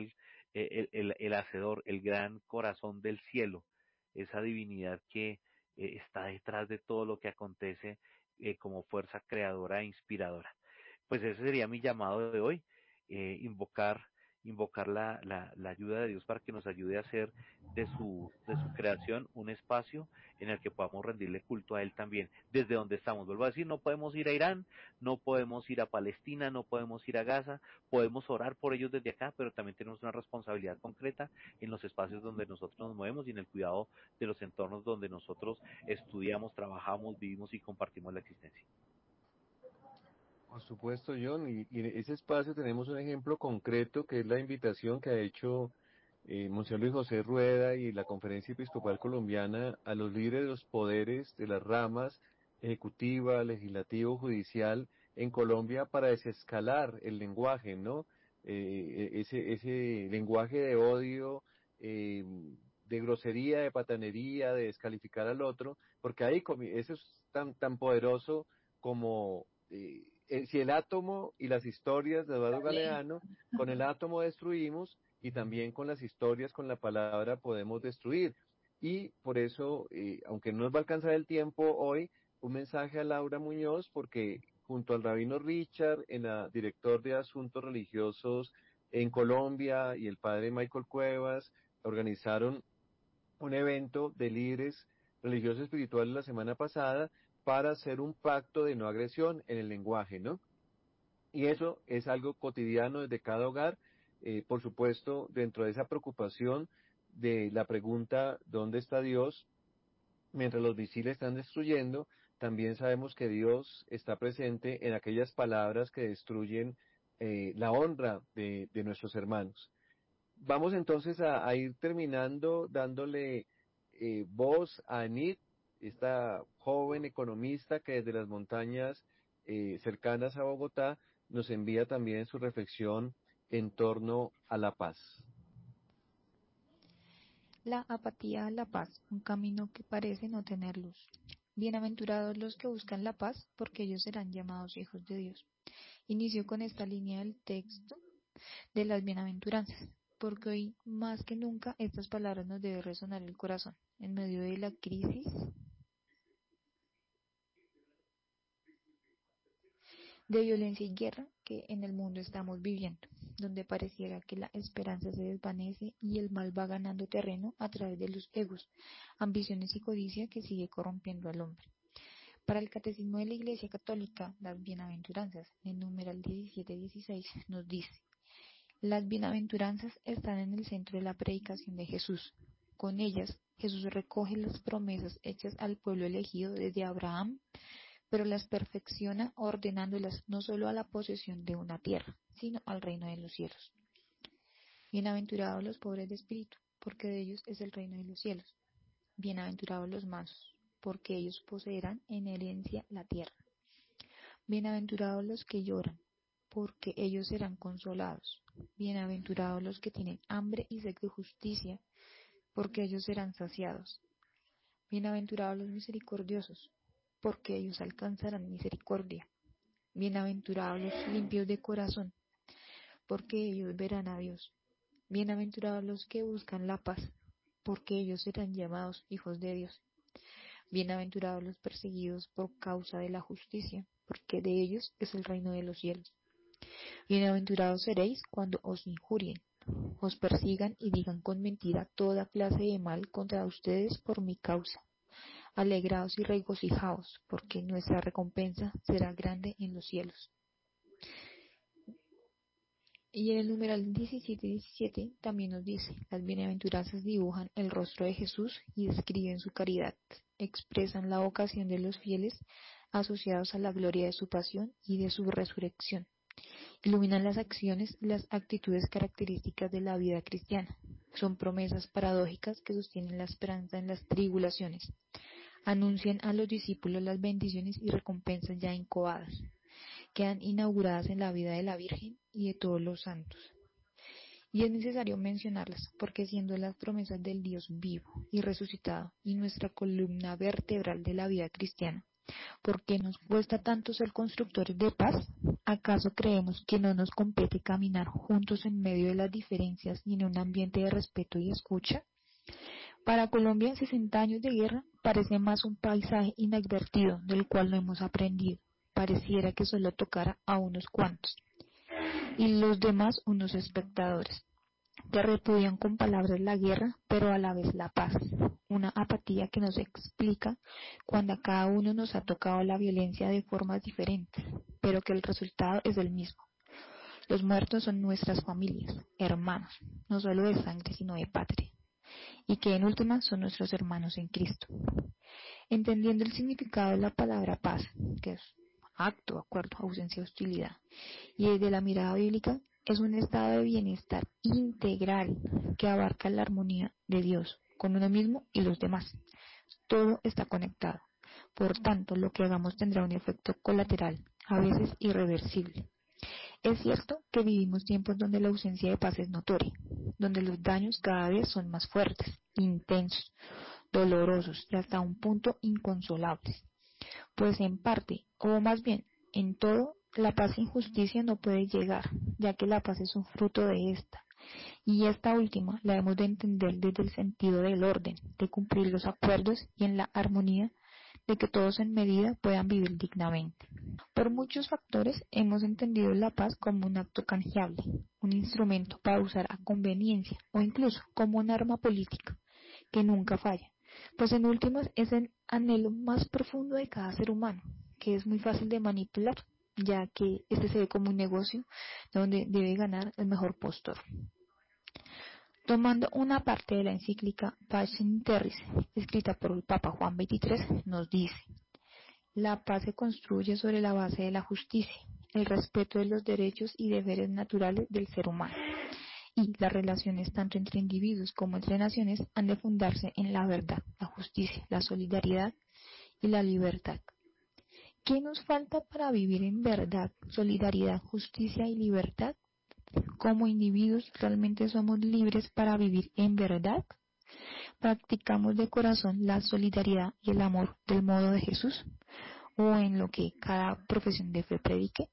el hacedor, el gran corazón del cielo, esa divinidad que está detrás de todo lo que acontece como fuerza creadora e inspiradora. Pues ese sería mi llamado de hoy, invocar invocar la ayuda de Dios para que nos ayude a hacer de su creación un espacio en el que podamos rendirle culto a Él también, desde donde estamos. Vuelvo a decir, no podemos ir a Irán, no podemos ir a Palestina, no podemos ir a Gaza, podemos orar por ellos desde acá, pero también tenemos una responsabilidad concreta en los espacios donde nosotros nos movemos y en el cuidado de los entornos donde nosotros estudiamos, trabajamos, vivimos y compartimos la existencia. Por supuesto, John, y en ese espacio tenemos un ejemplo concreto que es la invitación que ha hecho Monseñor Luis José Rueda y la Conferencia Episcopal Colombiana a los líderes de los poderes de las ramas ejecutiva, legislativo, judicial en Colombia para desescalar el lenguaje, ¿no? Ese lenguaje de odio, de grosería, de patanería, de descalificar al otro, porque ahí eso es tan poderoso como si el átomo y las historias de Eduardo Galeano, con el átomo destruimos y también con las historias, con la palabra podemos destruir. Y por eso, aunque no nos va a alcanzar el tiempo hoy, un mensaje a Laura Muñoz, porque junto al rabino Richard, director de Asuntos Religiosos en Colombia, y el padre Michael Cuevas, organizaron un evento de líderes religiosos espirituales la semana pasada para hacer un pacto de no agresión en el lenguaje, ¿no? Y eso es algo cotidiano desde cada hogar, por supuesto, dentro de esa preocupación de la pregunta ¿dónde está Dios? Mientras los misiles están destruyendo, también sabemos que Dios está presente en aquellas palabras que destruyen la honra de nuestros hermanos. Vamos entonces a ir terminando dándole voz a Anit, esta joven economista que desde las montañas cercanas a Bogotá nos envía también su reflexión en torno a la paz. La apatía a la paz, un camino que parece no tener luz. Bienaventurados los que buscan la paz, porque ellos serán llamados hijos de Dios. Inicio con esta línea del texto de las bienaventuranzas, porque hoy más que nunca estas palabras nos deben resonar el corazón en medio de la crisis de violencia y guerra que en el mundo estamos viviendo, donde pareciera que la esperanza se desvanece y el mal va ganando terreno a través de los egos, ambiciones y codicia que sigue corrompiendo al hombre. Para el Catecismo de la Iglesia Católica, las bienaventuranzas, en numeral 17-16, nos dice: las bienaventuranzas están en el centro de la predicación de Jesús. Con ellas, Jesús recoge las promesas hechas al pueblo elegido desde Abraham, pero las perfecciona ordenándolas no solo a la posesión de una tierra, sino al reino de los cielos. Bienaventurados los pobres de espíritu, porque de ellos es el reino de los cielos. Bienaventurados los mansos, porque ellos poseerán en herencia la tierra. Bienaventurados los que lloran, porque ellos serán consolados. Bienaventurados los que tienen hambre y sed de justicia, porque ellos serán saciados. Bienaventurados los misericordiosos, porque ellos alcanzarán misericordia. Bienaventurados los limpios de corazón, porque ellos verán a Dios. Bienaventurados los que buscan la paz, porque ellos serán llamados hijos de Dios. Bienaventurados los perseguidos por causa de la justicia, porque de ellos es el reino de los cielos. Bienaventurados seréis cuando os injurien, os persigan y digan con mentira toda clase de mal contra ustedes por mi causa. Alegraos y regocijaos, porque nuestra recompensa será grande en los cielos. Y en el numeral 17-17 también nos dice: las bienaventuranzas dibujan el rostro de Jesús y describen su caridad, expresan la vocación de los fieles asociados a la gloria de su pasión y de su resurrección. Iluminan las acciones y las actitudes características de la vida cristiana. Son promesas paradójicas que sostienen la esperanza en las tribulaciones. Anuncian a los discípulos las bendiciones y recompensas ya incoadas. Quedan inauguradas en la vida de la Virgen y de todos los santos. Y es necesario mencionarlas porque siendo las promesas del Dios vivo y resucitado y nuestra columna vertebral de la vida cristiana, ¿por qué nos cuesta tanto ser constructores de paz? ¿Acaso creemos que no nos compete caminar juntos en medio de las diferencias y en un ambiente de respeto y escucha? Para Colombia, 60 años de guerra parece más un paisaje inadvertido del cual no hemos aprendido. Pareciera que solo tocara a unos cuantos. y los demás unos espectadores, que repudian con palabras la guerra, pero a la vez la paz. Una apatía que nos explica cuando a cada uno nos ha tocado la violencia de formas diferentes, pero que el resultado es el mismo. Los muertos son nuestras familias, hermanos, no solo de sangre, sino de patria, y que en última son nuestros hermanos en Cristo. Entendiendo el significado de la palabra paz, que es acto, acuerdo, ausencia de hostilidad, y desde la mirada bíblica, es un estado de bienestar integral que abarca la armonía de Dios con uno mismo y los demás. Todo está conectado. Por tanto, lo que hagamos tendrá un efecto colateral, a veces irreversible. Es cierto que vivimos tiempos donde la ausencia de paz es notoria, donde los daños cada vez son más fuertes, intensos, dolorosos y hasta un punto inconsolables. Pues en parte, o más bien, en todo, la paz sin justicia no puede llegar, ya que la paz es un fruto de esta, y esta última la hemos de entender desde el sentido del orden, de cumplir los acuerdos y en la armonía de que todos en medida puedan vivir dignamente. Por muchos factores hemos entendido la paz como un acto canjeable, un instrumento para usar a conveniencia o incluso como un arma política que nunca falla, pues en últimas es el anhelo más profundo de cada ser humano, que es muy fácil de manipular, ya que este se ve como un negocio donde debe ganar el mejor postor. Tomando una parte de la encíclica Pacem Terris, escrita por el Papa Juan XXIII, nos dice: la paz se construye sobre la base de la justicia, el respeto de los derechos y deberes naturales del ser humano, y las relaciones tanto entre individuos como entre naciones han de fundarse en la verdad, la justicia, la solidaridad y la libertad. ¿Qué nos falta para vivir en verdad, solidaridad, justicia y libertad? ¿Como individuos realmente somos libres para vivir en verdad? ¿Practicamos de corazón la solidaridad y el amor del modo de Jesús? ¿O en lo que cada profesión de fe predique?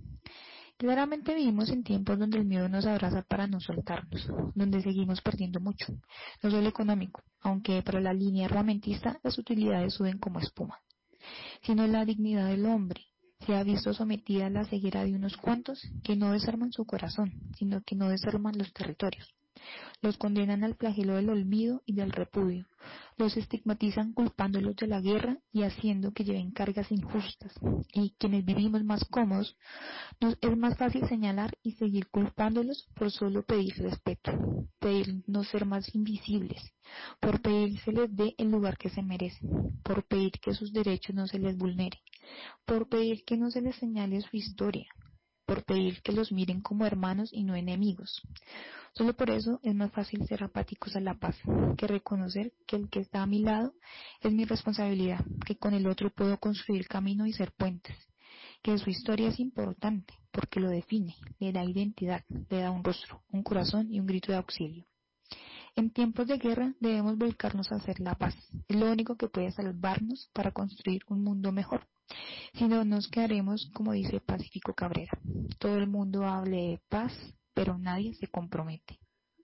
Claramente vivimos en tiempos donde el miedo nos abraza para no soltarnos, donde seguimos perdiendo mucho, no solo económico, aunque para la línea armamentista las utilidades suben como espuma, sino la dignidad del hombre. Se ha visto sometida a la ceguera de unos cuantos que no desarman su corazón, sino que no desarman los territorios. Los condenan al flagelo del olvido y del repudio. Los estigmatizan culpándolos de la guerra y haciendo que lleven cargas injustas. Y quienes vivimos más cómodos, nos es más fácil señalar y seguir culpándolos por solo pedir respeto, pedir no ser más invisibles, por pedir se les dé el lugar que se merecen, por pedir que sus derechos no se les vulnere, por pedir que no se les señale su historia, por pedir que los miren como hermanos y no enemigos. Solo por eso es más fácil ser apáticos a la paz, que reconocer que el que está a mi lado es mi responsabilidad, que con el otro puedo construir camino y ser puentes, que su historia es importante porque lo define, le da identidad, le da un rostro, un corazón y un grito de auxilio. En tiempos de guerra debemos volcarnos a hacer la paz, es lo único que puede salvarnos para construir un mundo mejor. Si no, nos quedaremos, como dice Pacífico Cabrera, todo el mundo hable de paz, pero nadie se compromete.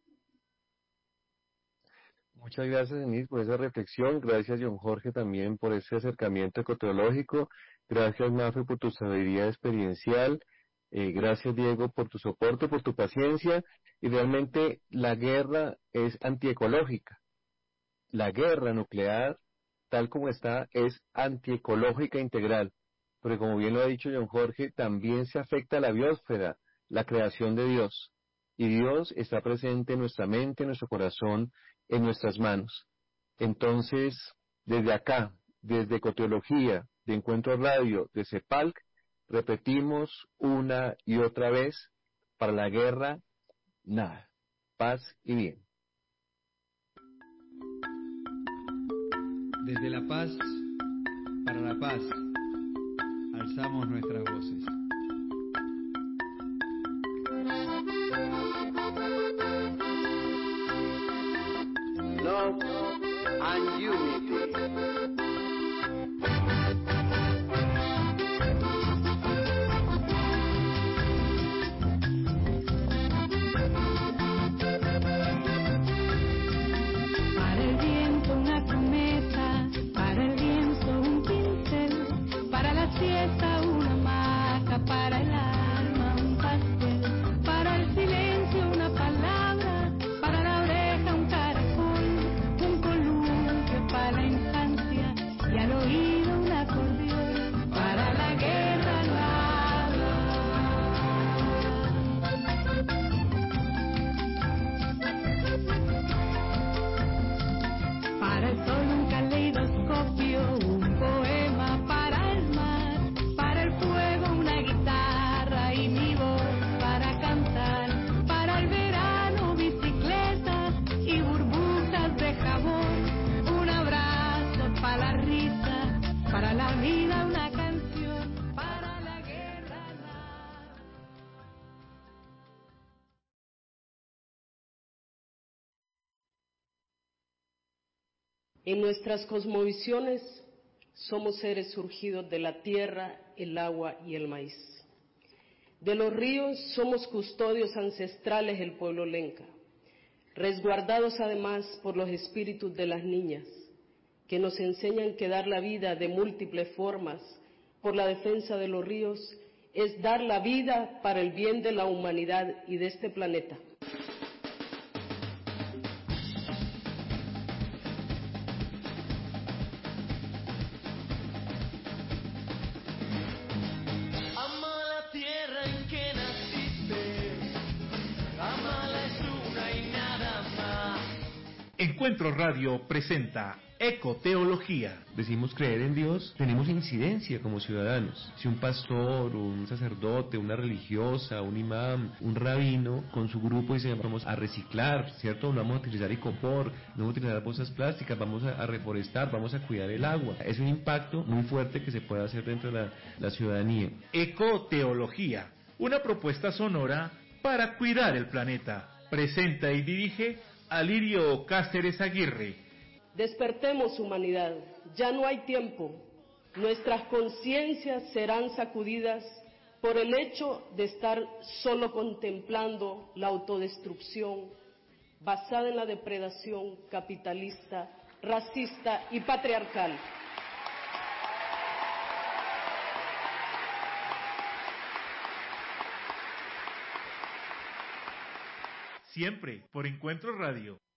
Muchas gracias, Denise, por esa reflexión. Gracias, John Jorge, también por ese acercamiento ecotecnológico. Gracias, Mafe, por tu sabiduría experiencial. Gracias, Diego, por tu soporte, por tu paciencia. Y realmente la guerra es antiecológica. La guerra nuclear, tal como está, es antiecológica integral. Porque como bien lo ha dicho John Jorge, también se afecta a la biosfera, la creación de Dios. Y Dios está presente en nuestra mente, en nuestro corazón, en nuestras manos. Entonces, desde acá, desde Ecoteología, de Encuentro Radio, de CEPALC, repetimos una y otra vez: para la guerra, nada. Paz y bien. Desde la paz, para la paz, alzamos nuestras voces. Love and unity. Para el viento una promesa, para el lienzo un pincel, para la siesta una hamaca, para el alma un pastel. En nuestras cosmovisiones somos seres surgidos de la tierra, el agua y el maíz. De los ríos somos custodios ancestrales del pueblo lenca, resguardados además por los espíritus de las niñas, que nos enseñan que dar la vida de múltiples formas por la defensa de los ríos es dar la vida para el bien de la humanidad y de este planeta. Encuentro Radio presenta Ecoteología. Decimos creer en Dios, tenemos incidencia como ciudadanos. Si un pastor, un sacerdote, una religiosa, un imán, un rabino, con su grupo dice vamos a reciclar, ¿cierto? No vamos a utilizar icopor, no vamos a utilizar bolsas plásticas, vamos a reforestar, vamos a cuidar el agua. Es un impacto muy fuerte que se puede hacer dentro de la ciudadanía. Ecoteología, una propuesta sonora para cuidar el planeta. Presenta y dirige Alirio Cáceres Aguirre. Despertemos, humanidad, ya no hay tiempo. Nuestras conciencias serán sacudidas por el hecho de estar solo contemplando la autodestrucción basada en la depredación capitalista, racista y patriarcal. Siempre por Encuentro Radio.